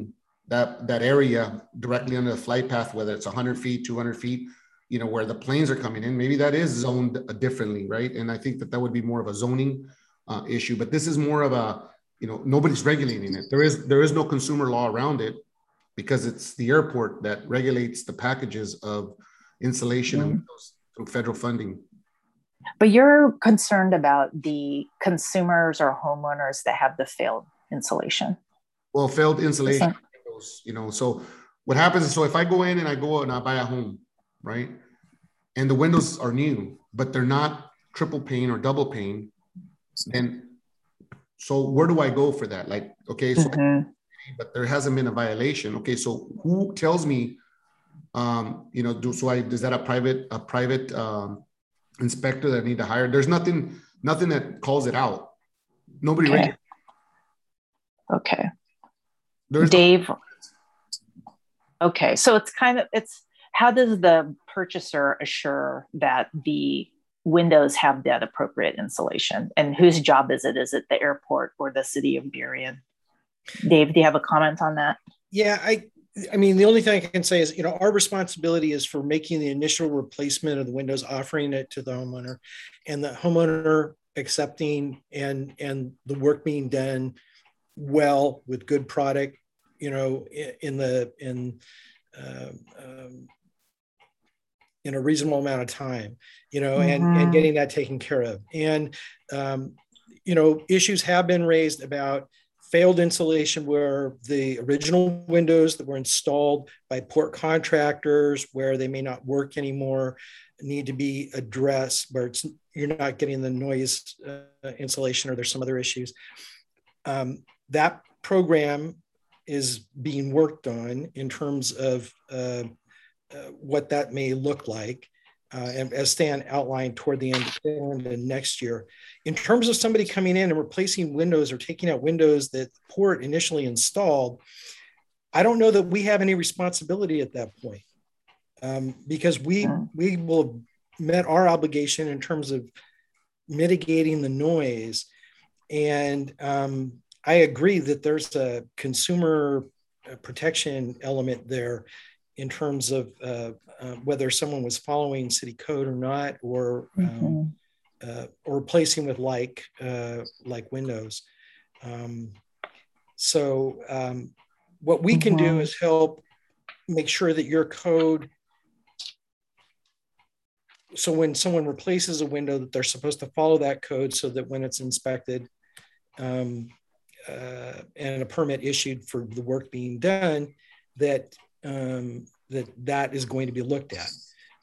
that area directly under the flight path, whether it's 100 feet, 200 feet, you know, where the planes are coming in, maybe that is zoned differently, right? And I think that would be more of a zoning issue, but this is more of a, you know, nobody's regulating it. There is no consumer law around it because it's the airport that regulates the packages of insulation and windows through federal funding. But you're concerned about the consumers or homeowners that have the failed insulation. Well, failed insulation, you know, so what happens is, so if I go in and I buy a home, right? And the windows are new, but they're not triple pane or double pane, then so where do I go for that? Like, okay, so but there hasn't been a violation. Okay, so who tells me, you know, is that a private inspector that I need to hire? There's nothing that calls it out. Nobody regulates. Okay. Dave. Okay, so it's how does the purchaser assure that the windows have that appropriate insulation, and whose job is it? Is it the airport or the city of Burien? Dave, do you have a comment on that? Yeah, I mean, the only thing I can say is, you know, our responsibility is for making the initial replacement of the windows, offering it to the homeowner, and the homeowner accepting and the work being done well with good product, you know, in a reasonable amount of time, you know, and getting that taken care of. And, you know, issues have been raised about failed insulation where the original windows that were installed by port contractors, where they may not work anymore, need to be addressed, where you're not getting the noise insulation, or there's some other issues. That program is being worked on in terms of what that may look like, and as Stan outlined toward the end of next year. In terms of somebody coming in and replacing windows or taking out windows that the port initially installed, I don't know that we have any responsibility at that point, because we will have met our obligation in terms of mitigating the noise. And I agree that there's a consumer protection element there in terms of whether someone was following city code or not, or replacing with like windows. So what we can do is help make sure that your code, so when someone replaces a window, that they're supposed to follow that code, so that when it's inspected and a permit issued for the work being done, that that is going to be looked at.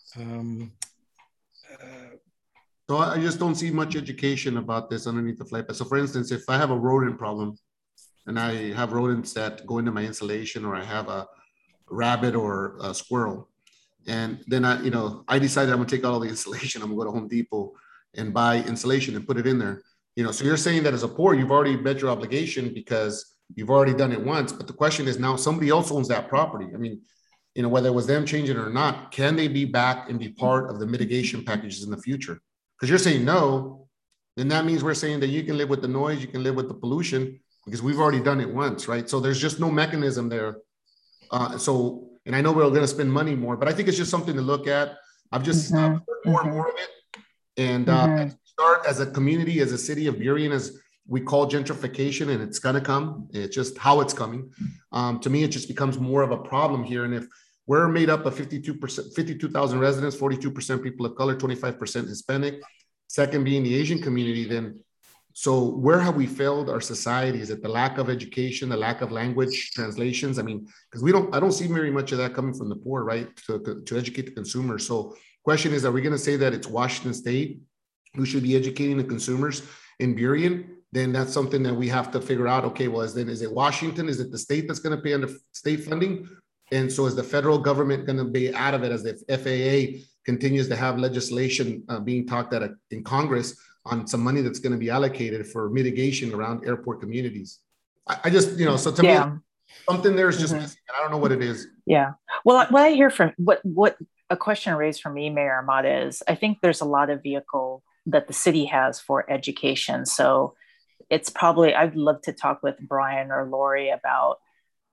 So I just don't see much education about this underneath the flight path. So for instance, if I have a rodent problem and I have rodents that go into my insulation, or I have a rabbit or a squirrel, and then I decided I'm gonna take out all the insulation, I'm gonna go to Home Depot and buy insulation and put it in there. You know, so you're saying that as a port, you've already met your obligation because you've already done it once. But the question is, now somebody else owns that property. I mean, you know, whether it was them changing it or not, can they be back and be part of the mitigation packages in the future? Because you're saying no, then that means we're saying that you can live with the noise, you can live with the pollution, because we've already done it once, right? So there's just no mechanism there. And I know we're going to spend money more, but I think it's just something to look at. I've just heard more and more of it. And start as a community, as a city of Burien, as we call gentrification, and it's going to come. It's just how it's coming. To me, it just becomes more of a problem here. And if we're made up of 52,000 residents, 42% people of color, 25% Hispanic, second being the Asian community, then so where have we failed our society? Is it the lack of education, the lack of language translations? I mean, because I don't see very much of that coming from the poor, right? To educate the consumer. So question is, are we going to say that it's Washington State who should be educating the consumers in Burien? Then that's something that we have to figure out. Okay, well, is it Washington? Is it the state that's going to pay under state funding? And so is the federal government going to be out of it as the FAA continues to have legislation being talked at in Congress on some money that's going to be allocated for mitigation around airport communities? I just, so to me, something there is just missing. I don't know what it is. Yeah. Well, what I hear from what a question raised for me, Mayor Ahmad, is I think there's a lot of vehicle that the city has for education. So it's probably, I'd love to talk with Brian or Lori about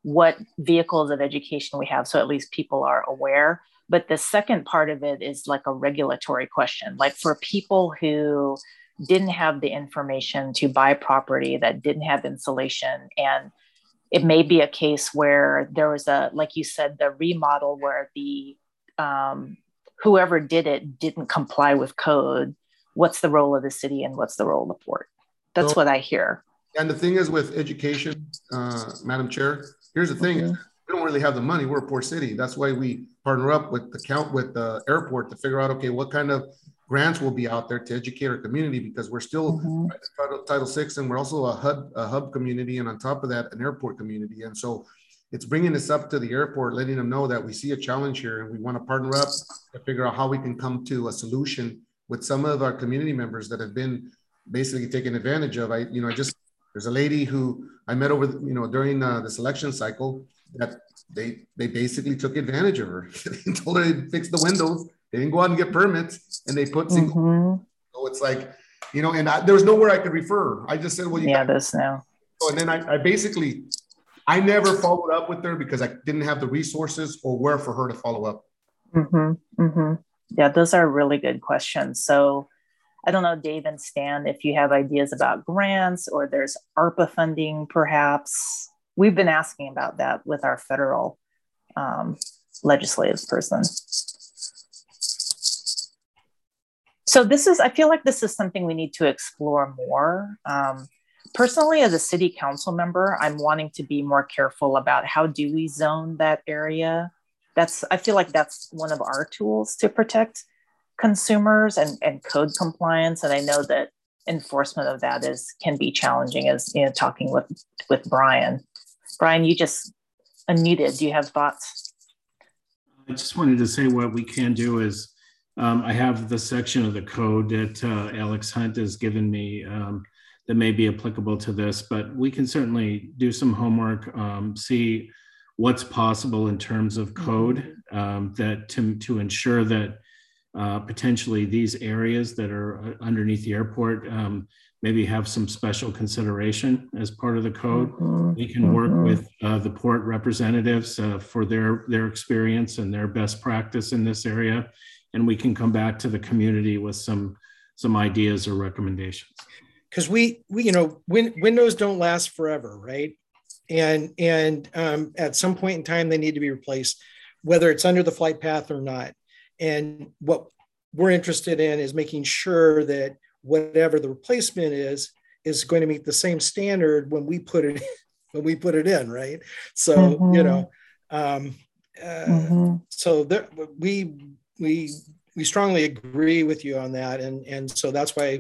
what vehicles of education we have, so at least people are aware. But the second part of it is like a regulatory question, like for people who didn't have the information to buy property that didn't have insulation. And it may be a case where there was a, like you said, the remodel where the whoever did it didn't comply with code. What's the role of the city and what's the role of the port? That's what I hear. And the thing is with education, Madam Chair, here's the thing. We don't really have the money. We're a poor city. That's why we partner up with the airport to figure out, okay, what kind of grants will be out there to educate our community, because we're still Title VI, and we're also a hub community, and on top of that, an airport community. And so it's bringing this up to the airport, letting them know that we see a challenge here and we want to partner up to figure out how we can come to a solution with some of our community members that have been basically taken advantage of. There's a lady who I met over, during this election cycle, that they basically took advantage of her. They told her to fix the windows. They didn't go out and get permits, and they put single. So it's like, and there was nowhere I could refer. I just said, well, this now. So, and then I never followed up with her because I didn't have the resources or where for her to follow up. Yeah, those are really good questions. So I don't know, Dave and Stan, if you have ideas about grants or there's ARPA funding, perhaps. We've been asking about that with our federal legislative person. So I feel like this is something we need to explore more. Personally, as a city council member, I'm wanting to be more careful about how do we zone that area. I feel like that's one of our tools to protect consumers and code compliance. And I know that enforcement of that can be challenging, as talking with Brian. Brian, you just unmuted. Do you have thoughts? I just wanted to say what we can do is I have the section of the code that Alex Hunt has given me that may be applicable to this, but we can certainly do some homework, see what's possible in terms of code that to ensure that potentially these areas that are underneath the airport maybe have some special consideration as part of the code. We can work with the port representatives for their experience and their best practice in this area, and we can come back to the community with some ideas or recommendations. Because windows don't last forever, right? And at some point in time, they need to be replaced, whether it's under the flight path or not. And what we're interested in is making sure that whatever the replacement is going to meet the same standard when we put it in, right? So so there, we strongly agree with you on that, and so that's why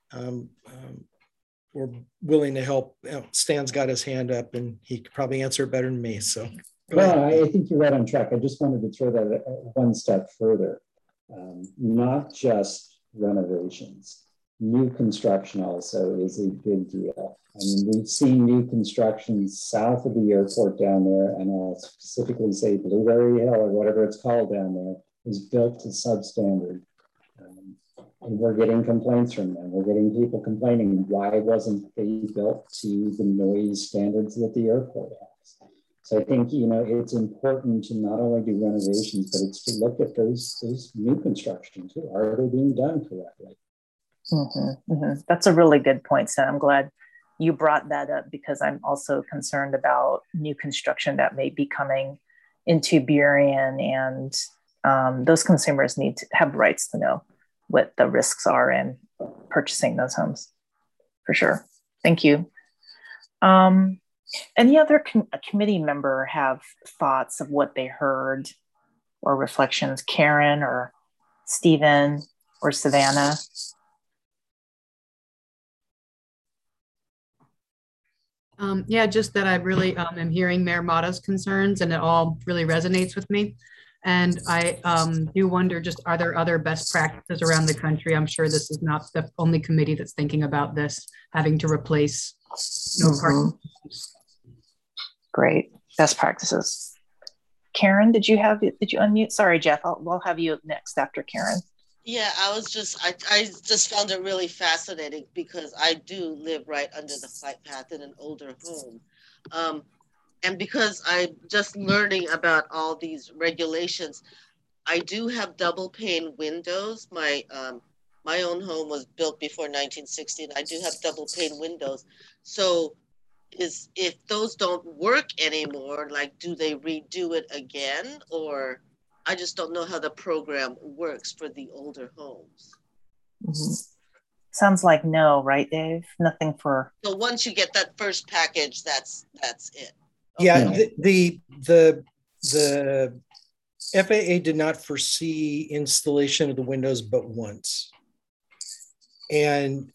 we're willing to help. Stan's got his hand up, and he could probably answer it better than me. So, well, I think you're right on track. I just wanted to throw that one step further. Not just renovations. New construction also is a big deal. I mean, we've seen new construction south of the airport down there, and I'll specifically say Blueberry Hill or whatever it's called down there, is built to substandard. And we're getting complaints from them. We're getting people complaining, why wasn't they built to the noise standards that the airport has? So I think, it's important to not only do renovations, but it's to look at those new construction too. Are they being done correctly? That's a really good point, Sam. I'm glad you brought that up, because I'm also concerned about new construction that may be coming into Burien, and those consumers need to have rights to know what the risks are in purchasing those homes, for sure. Thank you. Any other committee member have thoughts of what they heard or reflections? Karen or Stephen or Savannah? Just that I really am hearing Mayor Mata's concerns, and it all really resonates with me. And I do wonder, are there other best practices around the country? I'm sure this is not the only committee that's thinking about this, having to replace Great. Best practices. Karen, did you unmute? Sorry, Jeff, we'll have you next after Karen. Yeah, I just found it really fascinating, because I do live right under the flight path in an older home. And because I'm just learning about all these regulations, I do have double pane windows. My own home was built before 1960, and I do have double pane windows. So if those don't work anymore, like, do they redo it again? Or I just don't know how the program works for the older homes. Mm-hmm. Sounds like no, right, Dave? Nothing for. So once you get that first package, that's it. Yeah, the FAA did not foresee installation of the windows but once. And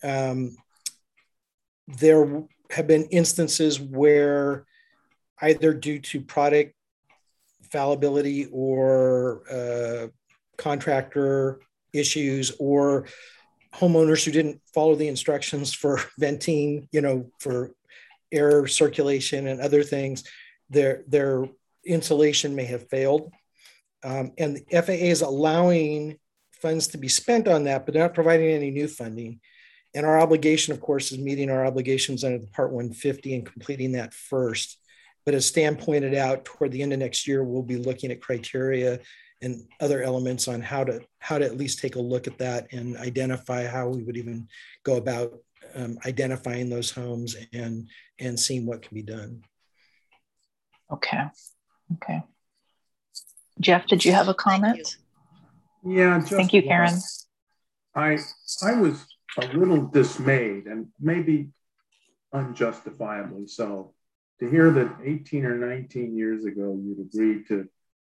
there have been instances where either due to product fallibility or contractor issues or homeowners who didn't follow the instructions for venting, for air circulation and other things, their insulation may have failed. And the FAA is allowing funds to be spent on that, but they're not providing any new funding. And our obligation, of course, is meeting our obligations under the Part 150 and completing that first. But as Stan pointed out, toward the end of next year, we'll be looking at criteria and other elements on how to at least take a look at that and identify how we would even go about identifying those homes and seeing what can be done. Okay. Jeff, did you have a comment? Yeah. Thank you, Karen. I was a little dismayed, and maybe unjustifiably so, to hear that 18 or 19 years ago you'd agreed to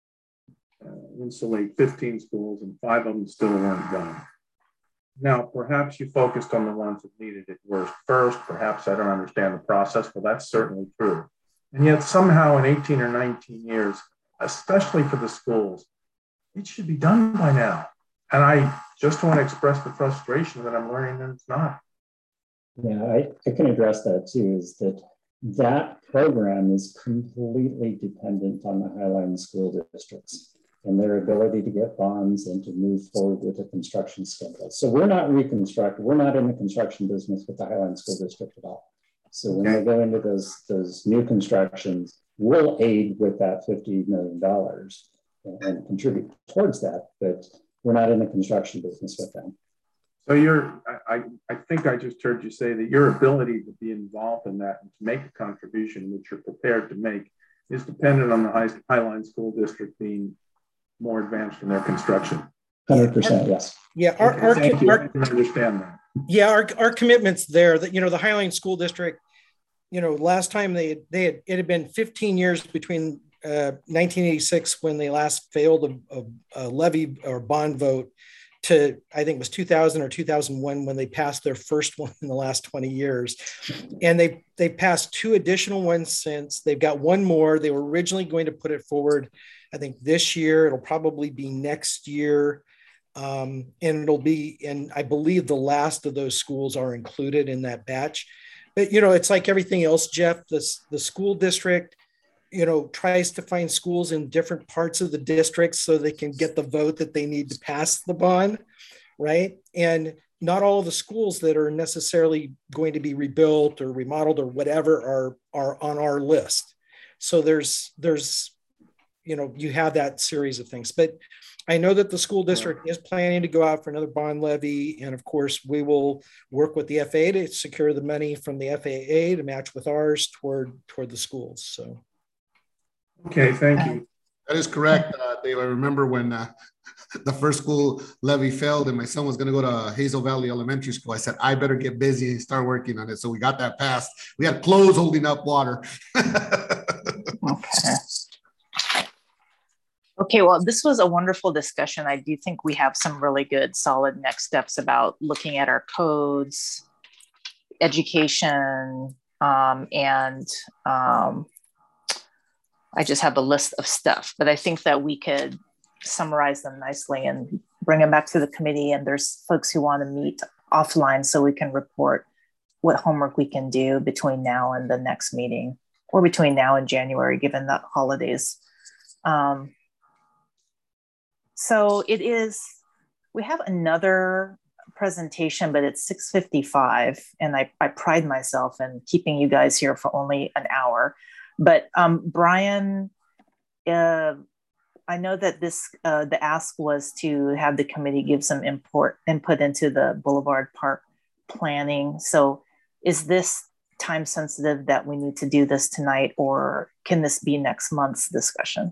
insulate 15 schools and 5 of them still weren't done. Now, perhaps you focused on the ones that needed it worst first. Perhaps I don't understand the process, but that's certainly true. And yet somehow in 18 or 19 years, especially for the schools, it should be done by now. And I just want to express the frustration that I'm learning that it's not. Yeah, I can address that too, is that program is completely dependent on the Highline school districts and their ability to get bonds and to move forward with a construction schedule. So we're not reconstructing, we're not in the construction business with the Highline School District at all. So when they go into those new constructions, we'll aid with that $50 million and contribute towards that, but we're not in the construction business with them. So I think I just heard you say that your ability to be involved in that and to make a contribution, which you're prepared to make, is dependent on the Highline School District being more advanced in their construction. 100%, yes. Yeah, I understand that. Yeah, our commitments there. That the Highline School District, last time it had been 15 years between 1986 when they last failed a levy or bond vote to, I think it was 2000 or 2001 when they passed their first one in the last 20 years. And they passed 2 additional ones since. They've got one more. They were originally going to put it forward, I think this year. It'll probably be next year. And I believe the last of those schools are included in that batch. But, it's like everything else, Jeff, the school district, tries to find schools in different parts of the district so they can get the vote that they need to pass the bond, right? And not all of the schools that are necessarily going to be rebuilt or remodeled or whatever are on our list. So there's you have that series of things. But I know that the school district is planning to go out for another bond levy. And of course, we will work with the FAA to secure the money from the FAA to match with ours toward the schools. So. Okay, thank you. That is correct, Dave. I remember when the first school levy failed and my son was going to go to Hazel Valley Elementary School. I said, I better get busy and start working on it. So we got that passed. We had clothes holding up water. Okay, well, this was a wonderful discussion. I do think we have some really good, solid next steps about looking at our codes, education, and I just have a list of stuff, but I think that we could summarize them nicely and bring them back to the committee. And there's folks who want to meet offline so we can report what homework we can do between now and the next meeting, or between now and January, given the holidays. So we have another presentation, but it's 6:55, and I pride myself in keeping you guys here for only an hour. But Brian, I know that the ask was to have the committee give some input into the Boulevard Park planning. So is this time sensitive that we need to do this tonight, or can this be next month's discussion?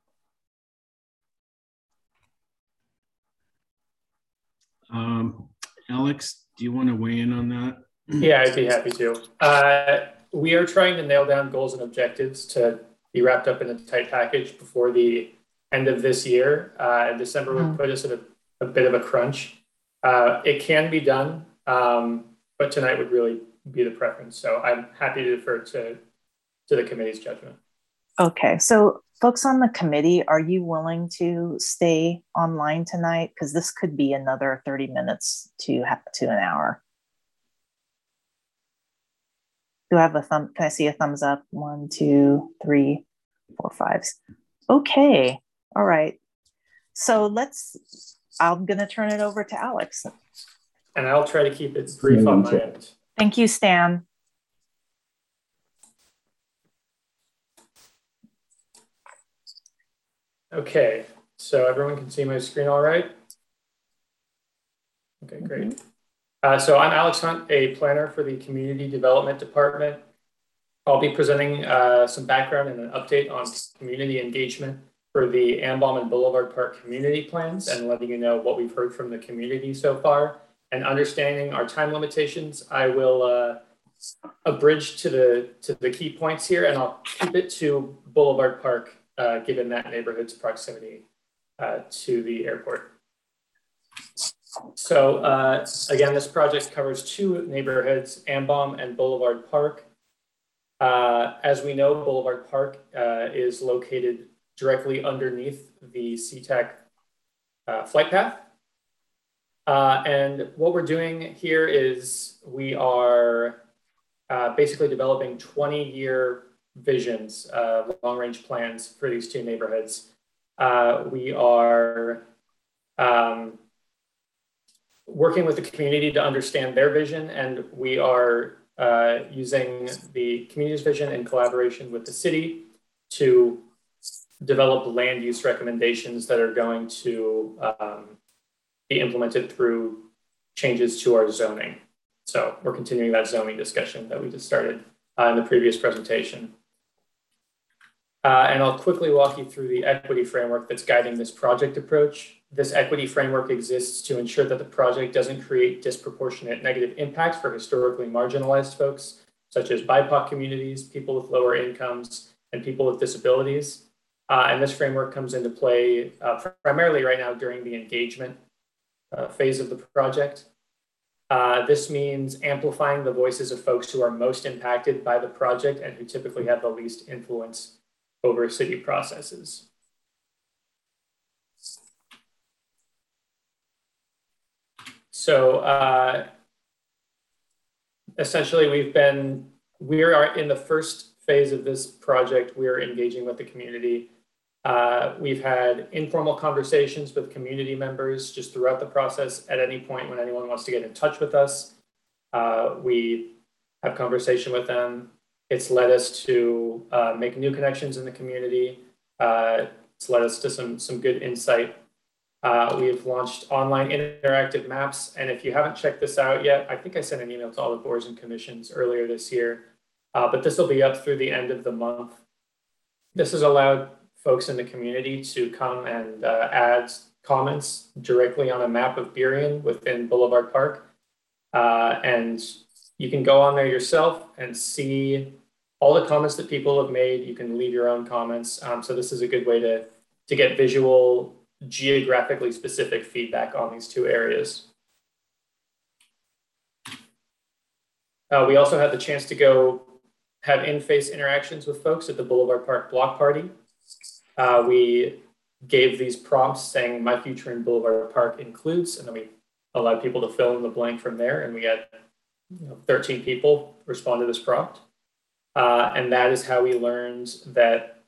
Alex, do you want to weigh in on that? Yeah, I'd be happy to. We are trying to nail down goals and objectives to be wrapped up in a tight package before the end of this year. December would put us at a bit of a crunch. It can be done, but tonight would really be the preference. So I'm happy to defer to the committee's judgment. Okay, so folks on the committee, are you willing to stay online tonight? Because this could be another 30 minutes to an hour. Do I have a thumb? Can I see a thumbs up? 1, 2, 3, 4, 5. Okay, all right. So I'm gonna turn it over to Alex. And I'll try to keep it brief on my end. Thank you, Stan. Okay, so everyone can see my screen all right? Okay, great. So I'm Alex Hunt, a planner for the Community Development Department. I'll be presenting some background and an update on community engagement for the Ambom and Boulevard Park community plans, and letting you know what we've heard from the community so far. And understanding our time limitations, I will abridge to the key points here, and I'll keep it to Boulevard Park, given that neighborhood's proximity to the airport. So again, this project covers 2 neighborhoods, Ambom and Boulevard Park. As we know, Boulevard Park is located directly underneath the SeaTac flight path. And what we're doing here is we are basically developing 20-year visions, long-range plans for these 2 neighborhoods. We are working with the community to understand their vision, and we are using the community's vision in collaboration with the city to develop land use recommendations that are going to be implemented through changes to our zoning. So we're continuing that zoning discussion that we just started in the previous presentation. And I'll quickly walk you through the equity framework that's guiding this project approach. This equity framework exists to ensure that the project doesn't create disproportionate negative impacts for historically marginalized folks, such as BIPOC communities, people with lower incomes, and people with disabilities. And this framework comes into play primarily right now during the engagement phase of the project. This means amplifying the voices of folks who are most impacted by the project and who typically have the least influence over city processes. So essentially we are in the first phase of this project. We're engaging with the community. We've had informal conversations with community members just throughout the process. At any point when anyone wants to get in touch with us, we have conversation with them. It's led us to make new connections in the community. It's led us to some good insight. We've launched online interactive maps. And if you haven't checked this out yet, I think I sent an email to all the boards and commissions earlier this year, but this will be up through the end of the month. This has allowed folks in the community to come and add comments directly on a map of Burien within Boulevard Park. And you can go on there yourself and see all the comments that people have made. You can leave your own comments. So this is a good way to get visual, geographically specific feedback on these 2 areas. We also had the chance to go have in-face interactions with folks at the Boulevard Park block party. We gave these prompts saying my future in Boulevard Park includes, and then we allowed people to fill in the blank from there. And we had 13 people respond to this prompt. And that is how we learned that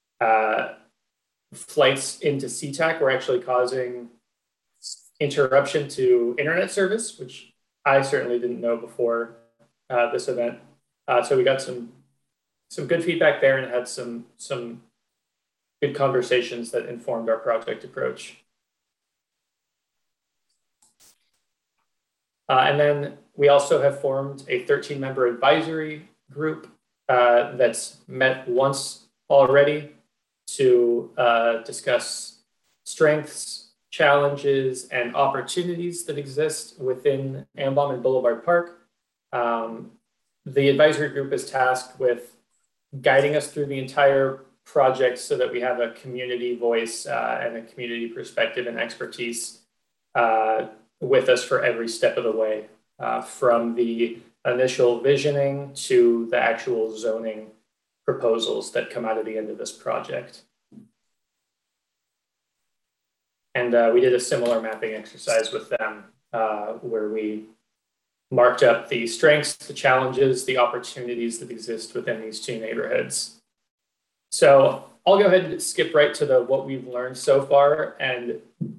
flights into SeaTac were actually causing interruption to internet service, which I certainly didn't know before this event. So we got some good feedback there and had some good conversations that informed our project approach. And then we also have formed a 13-member advisory group that's met once already to discuss strengths, challenges, and opportunities that exist within Ambom and Boulevard Park. The advisory group is tasked with guiding us through the entire project so that we have a community voice and a community perspective and expertise with us for every step of the way, from the initial visioning to the actual zoning proposals that come out of the end of this project. And we did a similar mapping exercise with them where we marked up the strengths, the challenges, the opportunities that exist within these two neighborhoods. So I'll go ahead and skip right to what we've learned so far. And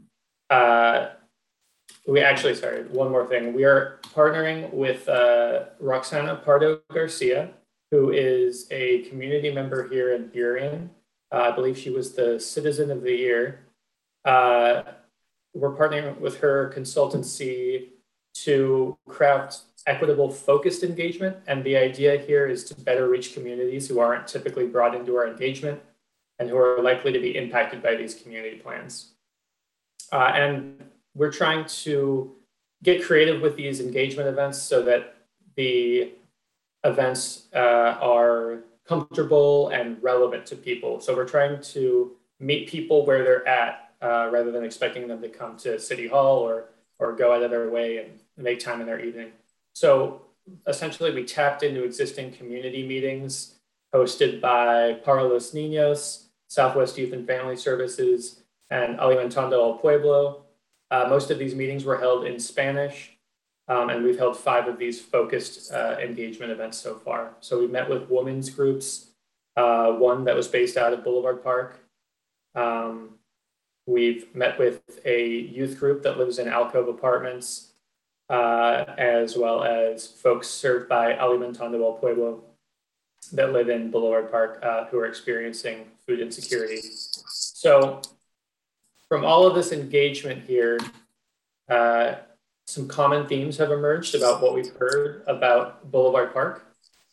sorry, one more thing. We are partnering with Roxana Pardo Garcia, who is a community member here in Burien. I believe she was the Citizen of the Year. We're partnering with her consultancy to craft equitable focused engagement. And the idea here is to better reach communities who aren't typically brought into our engagement and who are likely to be impacted by these community plans. And we're trying to get creative with these engagement events so that the events are comfortable and relevant to people. So we're trying to meet people where they're at rather than expecting them to come to City Hall or go out of their way and make time in their evening. So essentially we tapped into existing community meetings hosted by Para los Niños, Southwest Youth and Family Services, and Alimentando al Pueblo. Most of these meetings were held in Spanish, and we've held 5 of these focused engagement events so far. So we met with women's groups, one that was based out of Boulevard Park. We've met with a youth group that lives in Alcove Apartments, as well as folks served by Alimentando al Pueblo that live in Boulevard Park who are experiencing food insecurity. So from all of this engagement here, some common themes have emerged about what we've heard about Boulevard Park.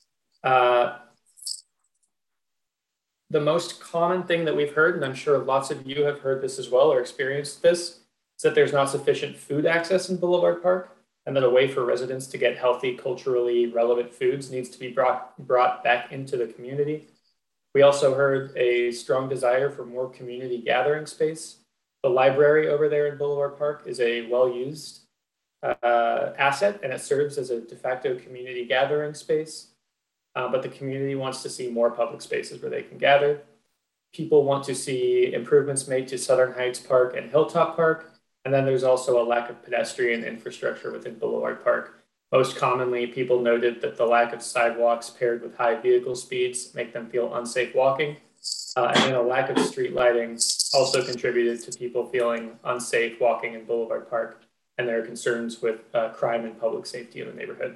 The most common thing that we've heard, and I'm sure lots of you have heard this as well or experienced this, is that there's not sufficient food access in Boulevard Park, and that a way for residents to get healthy, culturally relevant foods needs to be brought back into the community. We also heard a strong desire for more community gathering space. The library over there in Boulevard Park is a well-used asset, and it serves as a de facto community gathering space. But the community wants to see more public spaces where they can gather. People want to see improvements made to Southern Heights Park and Hilltop Park. And then there's also a lack of pedestrian infrastructure within Boulevard Park. Most commonly, people noted that the lack of sidewalks paired with high vehicle speeds make them feel unsafe walking. And then a lack of street lighting also contributed to people feeling unsafe walking in Boulevard Park, and there are concerns with crime and public safety in the neighborhood.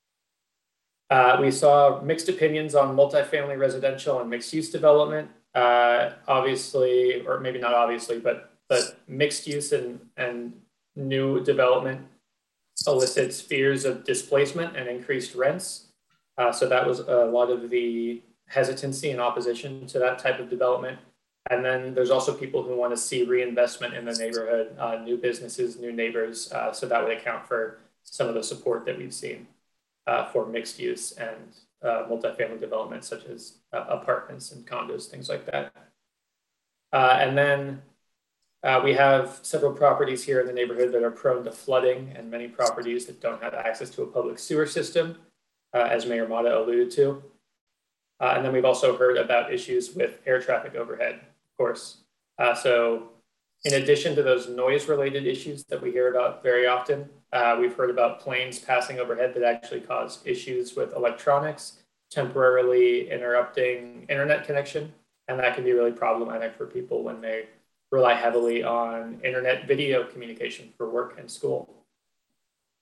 We saw mixed opinions on multifamily residential and mixed use development. Obviously, or maybe not obviously, but mixed use and new development elicits fears of displacement and increased rents. So that was a lot of the hesitancy and opposition to that type of development. And then there's also people who want to see reinvestment in the neighborhood, new businesses, new neighbors. So that would account for some of the support that we've seen for mixed use and multifamily development, such as apartments and condos, things like that. And then we have several properties here in the neighborhood that are prone to flooding, and many properties that don't have access to a public sewer system, as Mayor Mata alluded to. And then we've also heard about issues with air traffic overhead, of course. So in addition to those noise-related issues that we hear about very often, we've heard about planes passing overhead that actually cause issues with electronics, temporarily interrupting internet connection. And that can be really problematic for people when they rely heavily on internet video communication for work and school.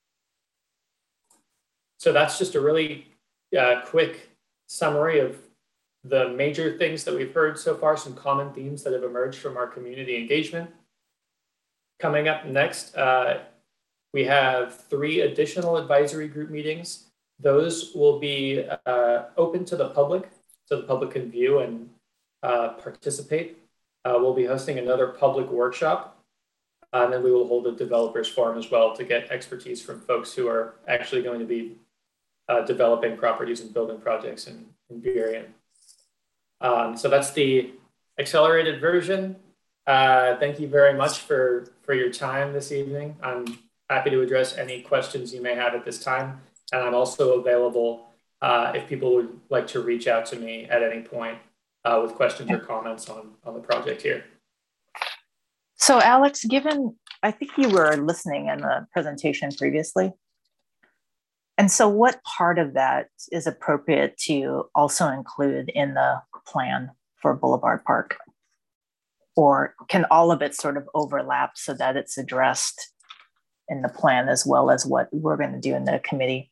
So that's just a really quick summary of the major things that we've heard so far, some common themes that have emerged from our community engagement. Coming up next, we have 3 additional advisory group meetings. Those will be open to the public, so the public can view and participate. We'll be hosting another public workshop, and then we will hold a developers forum as well to get expertise from folks who are actually going to be developing properties and building projects in Burien. So that's the accelerated version. Thank you very much for your time this evening. I'm happy to address any questions you may have at this time. And I'm also available if people would like to reach out to me at any point with questions or comments on the project here. So Alex, I think you were listening in the presentation previously. And so what part of that is appropriate to also include in the plan for Boulevard Park? Or can all of it sort of overlap so that it's addressed in the plan as well as what we're going to do in the committee?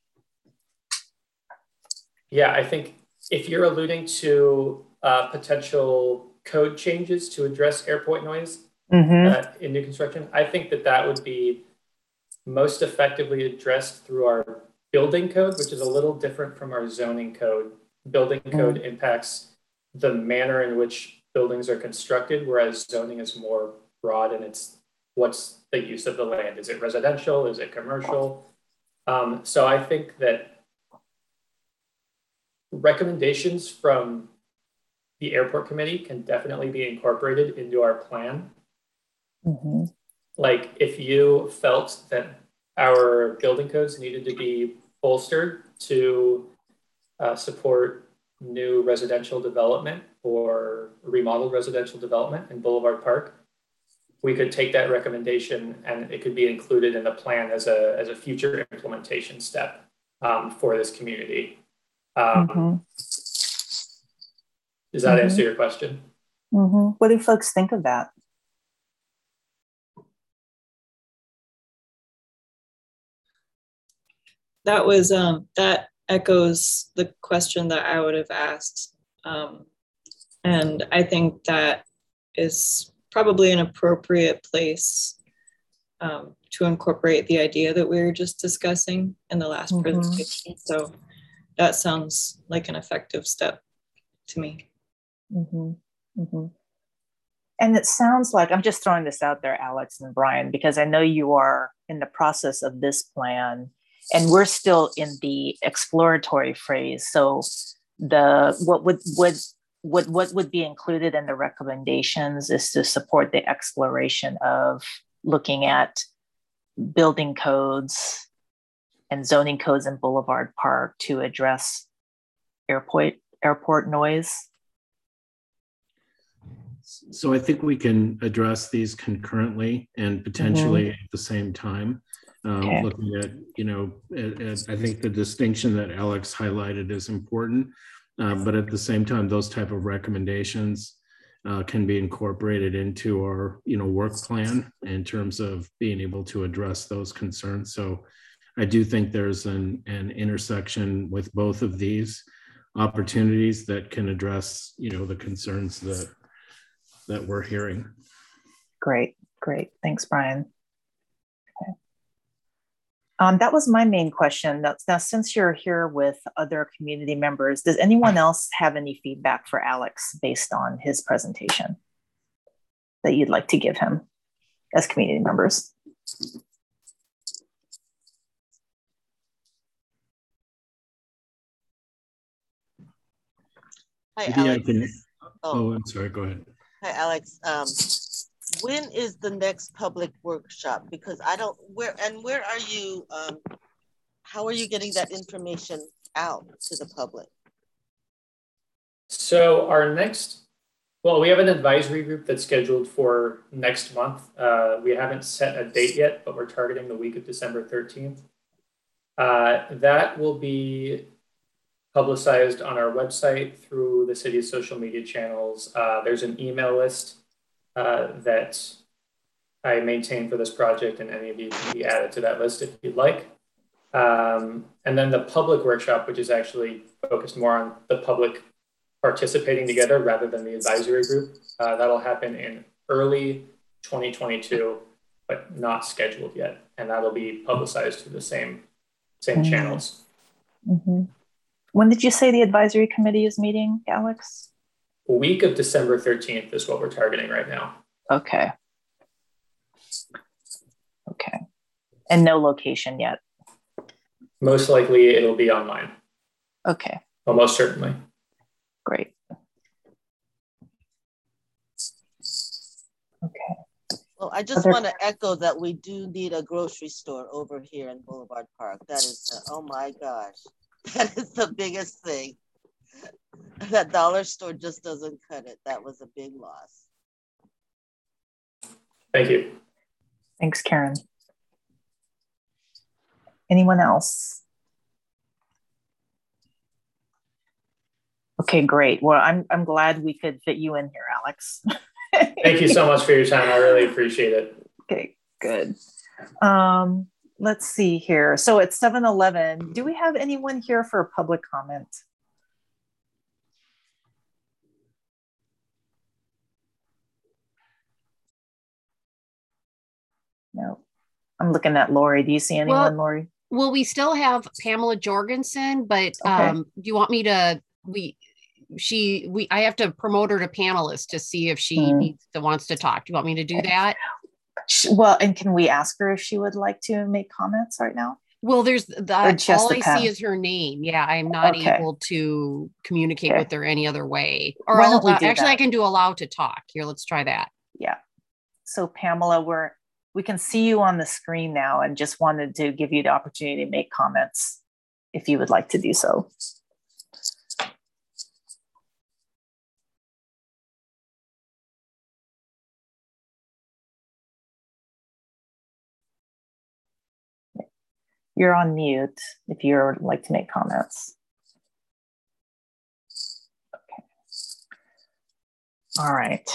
Yeah, I think if you're alluding to potential code changes to address airport noise in new construction, I think that would be most effectively addressed through our building code, which is a little different from our zoning code. Building code impacts the manner in which buildings are constructed, whereas zoning is more broad and it's what's the use of the land. Is it residential? Is it commercial? So I think that recommendations from the airport committee can definitely be incorporated into our plan. Like if you felt that our building codes needed to be bolstered to support new residential development or remodeled residential development in Boulevard Park, we could take that recommendation and it could be included in the plan as a future implementation step for this community. Does that answer your question? What do folks think of that? That was that echoes the question that I would have asked, and I think that is probably an appropriate place to incorporate the idea that we were just discussing in the last presentation. So that sounds like an effective step to me. And it sounds like, I'm just throwing this out there, Alex and Brian, because I know you are in the process of this plan and we're still in the exploratory phase. So what would be included in the recommendations is to support the exploration of looking at building codes and zoning codes in Boulevard Park to address airport noise. So I think we can address these concurrently and potentially at the same time. Looking at, I think the distinction that Alex highlighted is important, but at the same time, those type of recommendations can be incorporated into our, work plan in terms of being able to address those concerns. So I do think there's an intersection with both of these opportunities that can address, the concerns that we're hearing. Great. Thanks, Brian. Okay. That was my main question. Now, since you're here with other community members, does anyone else have any feedback for Alex based on his presentation that you'd like to give him as community members? Hi, Maybe Alex. I can. Oh, I'm sorry. Go ahead. Hi, Alex. When is the next public workshop? Because where are you, how are you getting that information out to the public? So we have an advisory group that's scheduled for next month. We haven't set a date yet, but we're targeting the week of December 13th. That will be publicized on our website through the city's social media channels. There's an email list that I maintain for this project, and any of you can be added to that list if you'd like. And then the public workshop, which is actually focused more on the public participating together rather than the advisory group. That'll happen in early 2022, but not scheduled yet. And that'll be publicized through the same channels. Mm-hmm. When did you say the advisory committee is meeting, Alex? Week of December 13th is what we're targeting right now. Okay. Okay. And no location yet? Most likely it'll be online. Okay. Almost certainly. Great. Okay. Well, I just want to echo that we do need a grocery store over here in Boulevard Park. That is, oh my gosh, that is the biggest thing. That dollar store just doesn't cut it. That was a big loss. Thank you. Thanks, Karen. Anyone else? Okay, great. Well, I'm glad we could fit you in here, Alex. Thank you so much for your time. I really appreciate it. Okay, good. Let's see here. So it's 7:11. Do we have anyone here for public comment? No. I'm looking at Lori. Do you see anyone, Lori? Well, we still have Pamela Jorgensen, but Okay. do you want me to? I have to promote her to panelist to see if she wants to talk. Do you want me to do that? Well, and can we ask her if she would like to make comments right now? Well, there's just all the I pen? see is her name. Yeah, I'm not Okay. able to communicate Okay. with her any other way. Or Why don't we do actually, that? I can do allow to talk. Here, let's try that. Yeah. So Pamela, we can see you on the screen now, and just wanted to give you the opportunity to make comments if you would like to do so. You're on mute if you'd like to make comments. Okay. All right.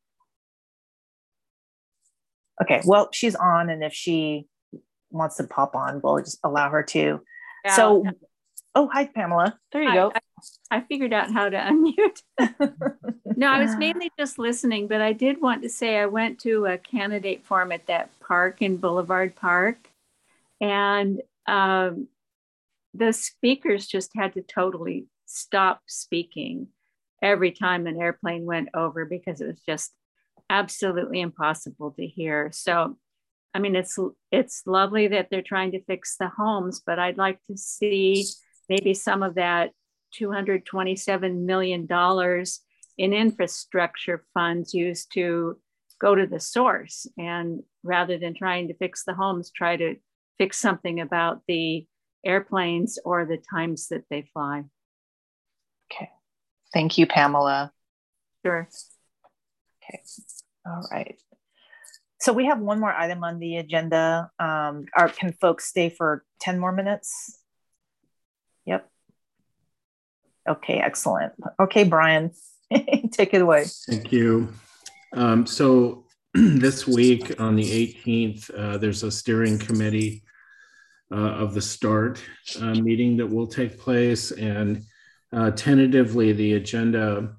Okay, well, she's on, and if she wants to pop on, we'll just allow her to. Yeah. So, oh, hi, Pamela. There you go. I figured out how to unmute. No, I was mainly just listening, but I did want to say I went to a candidate forum at that park in Boulevard Park, and the speakers just had to totally stop speaking every time an airplane went over because it was just absolutely impossible to hear. So, I mean, it's lovely that they're trying to fix the homes, but I'd like to see maybe some of that $227 million in infrastructure funds used to go to the source. And rather than trying to fix the homes, try to fix something about the airplanes or the times that they fly. Okay. Thank you, Pamela. Sure. Okay. All right. So we have one more item on the agenda. Can folks stay for 10 more minutes? Yep. Okay, excellent. Okay, Brian, take it away. Thank you. So this week on the 18th, there's a steering committee of the START meeting that will take place. And tentatively, the agenda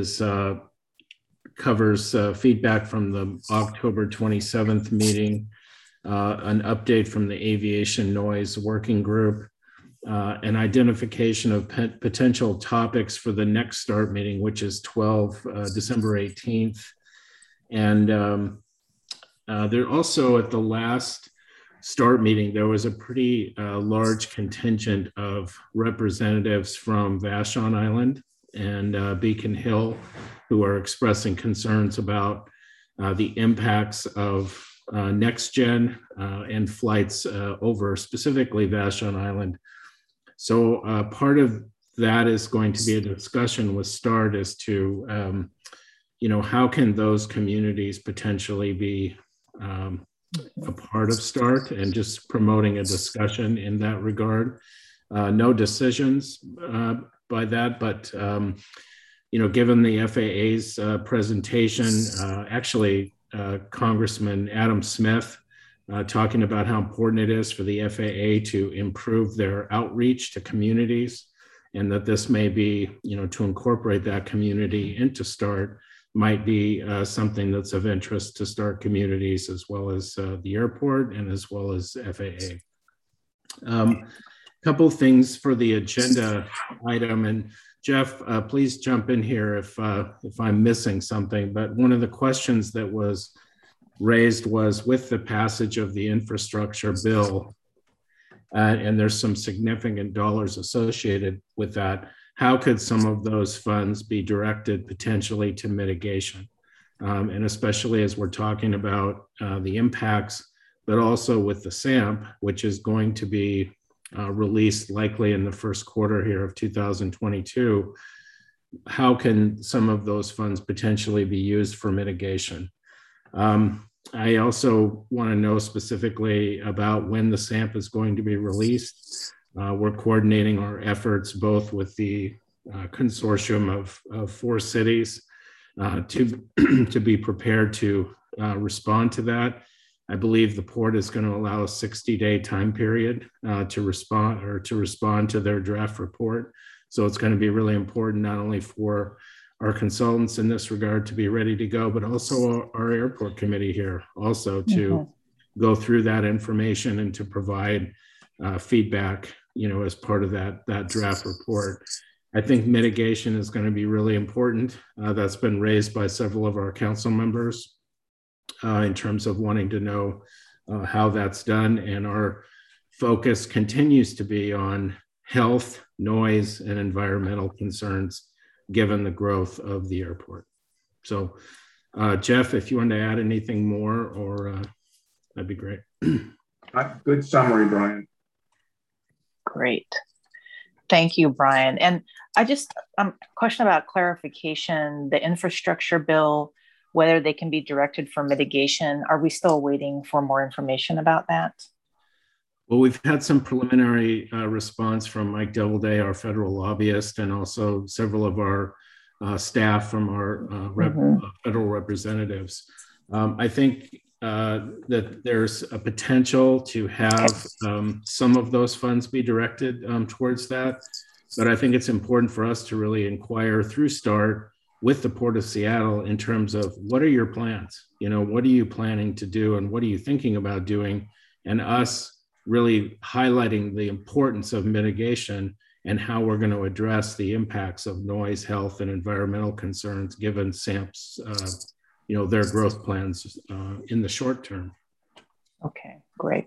covers feedback from the October 27th meeting, an update from the aviation noise working group, an identification of potential topics for the next START meeting, which is December 18th. And there also at the last START meeting, there was a pretty large contingent of representatives from Vashon Island and Beacon Hill who are expressing concerns about the impacts of NextGen and flights over specifically Vashon Island. So part of that is going to be a discussion with START as to, how can those communities potentially be a part of START, and just promoting a discussion in that regard. No decisions by that, but given the FAA's presentation, actually Congressman Adam Smith talking about how important it is for the FAA to improve their outreach to communities and that this may be, to incorporate that community into START might be something that's of interest to START communities, as well as the airport and as well as FAA. Couple things for the agenda item, and Jeff, please jump in here if I'm missing something. But one of the questions that was raised was with the passage of the infrastructure bill, and there's some significant dollars associated with that. How could some of those funds be directed potentially to mitigation? And especially as we're talking about the impacts, but also with the SAMP, which is going to be released likely in the first quarter here of 2022, how can some of those funds potentially be used for mitigation? I also want to know specifically about when the SAMP is going to be released. We're coordinating our efforts both with the consortium of 4 cities to be prepared to respond to that. I believe the port is going to allow a 60-day time period to respond to their draft report. So it's going to be really important not only for our consultants in this regard to be ready to go, but also our airport committee here also to go through that information and to provide feedback, as part of that draft report. I think mitigation is going to be really important. That's been raised by several of our council members in terms of wanting to know how that's done. And our focus continues to be on health, noise, and environmental concerns given the growth of the airport. So Jeff, if you want to add anything more, or that'd be great. Good summary, Brian. Great. Thank you, Brian. And I just, question about clarification, the infrastructure bill, whether they can be directed for mitigation. Are we still waiting for more information about that? Well, we've had some preliminary response from Mike Doubleday, our federal lobbyist, and also several of our staff from our federal representatives. I think that there's a potential to have some of those funds be directed towards that. But I think it's important for us to really inquire through START with the Port of Seattle in terms of what are your plans? What are you planning to do and what are you thinking about doing? And us really highlighting the importance of mitigation and how we're going to address the impacts of noise, health, and environmental concerns given SAMP's their growth plans in the short term. Okay, great.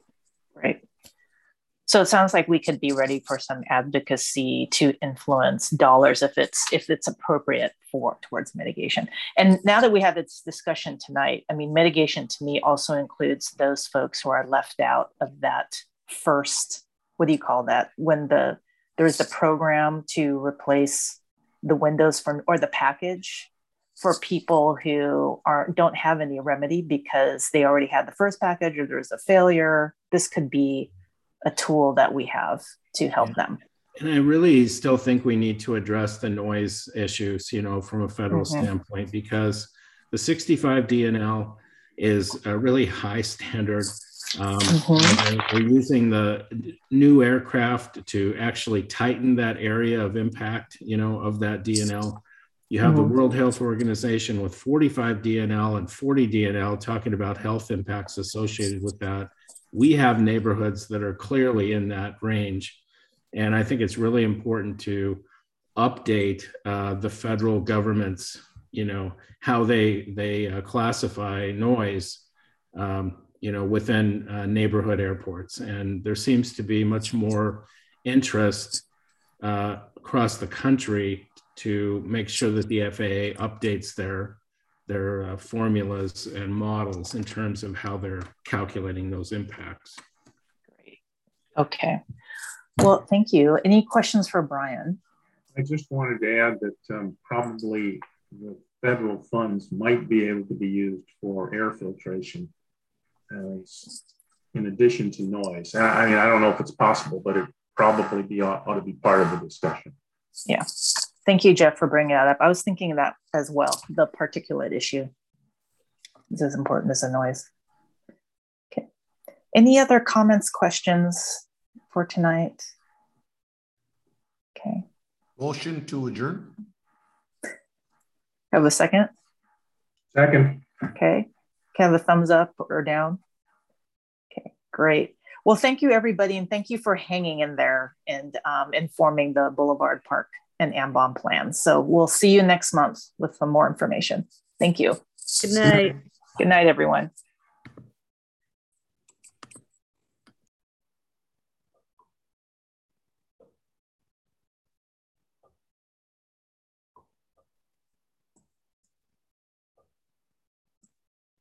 So it sounds like we could be ready for some advocacy to influence dollars if it's appropriate towards mitigation. And now that we have this discussion tonight, I mean, mitigation to me also includes those folks who are left out of that first, what do you call that? When there's the program to replace the windows or the package for people who don't have any remedy because they already had the first package or there's a failure. This could be a tool that we have to help them. And I really still think we need to address the noise issues, from a federal standpoint, because the 65 DNL is a really high standard. We're using the new aircraft to actually tighten that area of impact, of that DNL. You have the World Health Organization with 45 DNL and 40 DNL talking about health impacts associated with that. We have neighborhoods that are clearly in that range. And I think it's really important to update the federal government's, how they classify noise, within neighborhood airports. And there seems to be much more interest across the country to make sure that the FAA updates their formulas and models in terms of how they're calculating those impacts. Great. Okay. Well, thank you. Any questions for Brian? I just wanted to add that probably the federal funds might be able to be used for air filtration in addition to noise. I mean, I don't know if it's possible, but it probably ought to be part of the discussion. Yeah. Thank you, Jeff, for bringing that up. I was thinking of that as well. The particulate issue is as important as the noise. Okay. Any other comments, questions for tonight? Okay. Motion to adjourn. Have a second? Second. Okay. Can I have a thumbs up or down? Okay, great. Well, thank you, everybody. And thank you for hanging in there and informing the Boulevard Park and Ambon plans. So we'll see you next month with some more information. Thank you. Good night. Good night, everyone.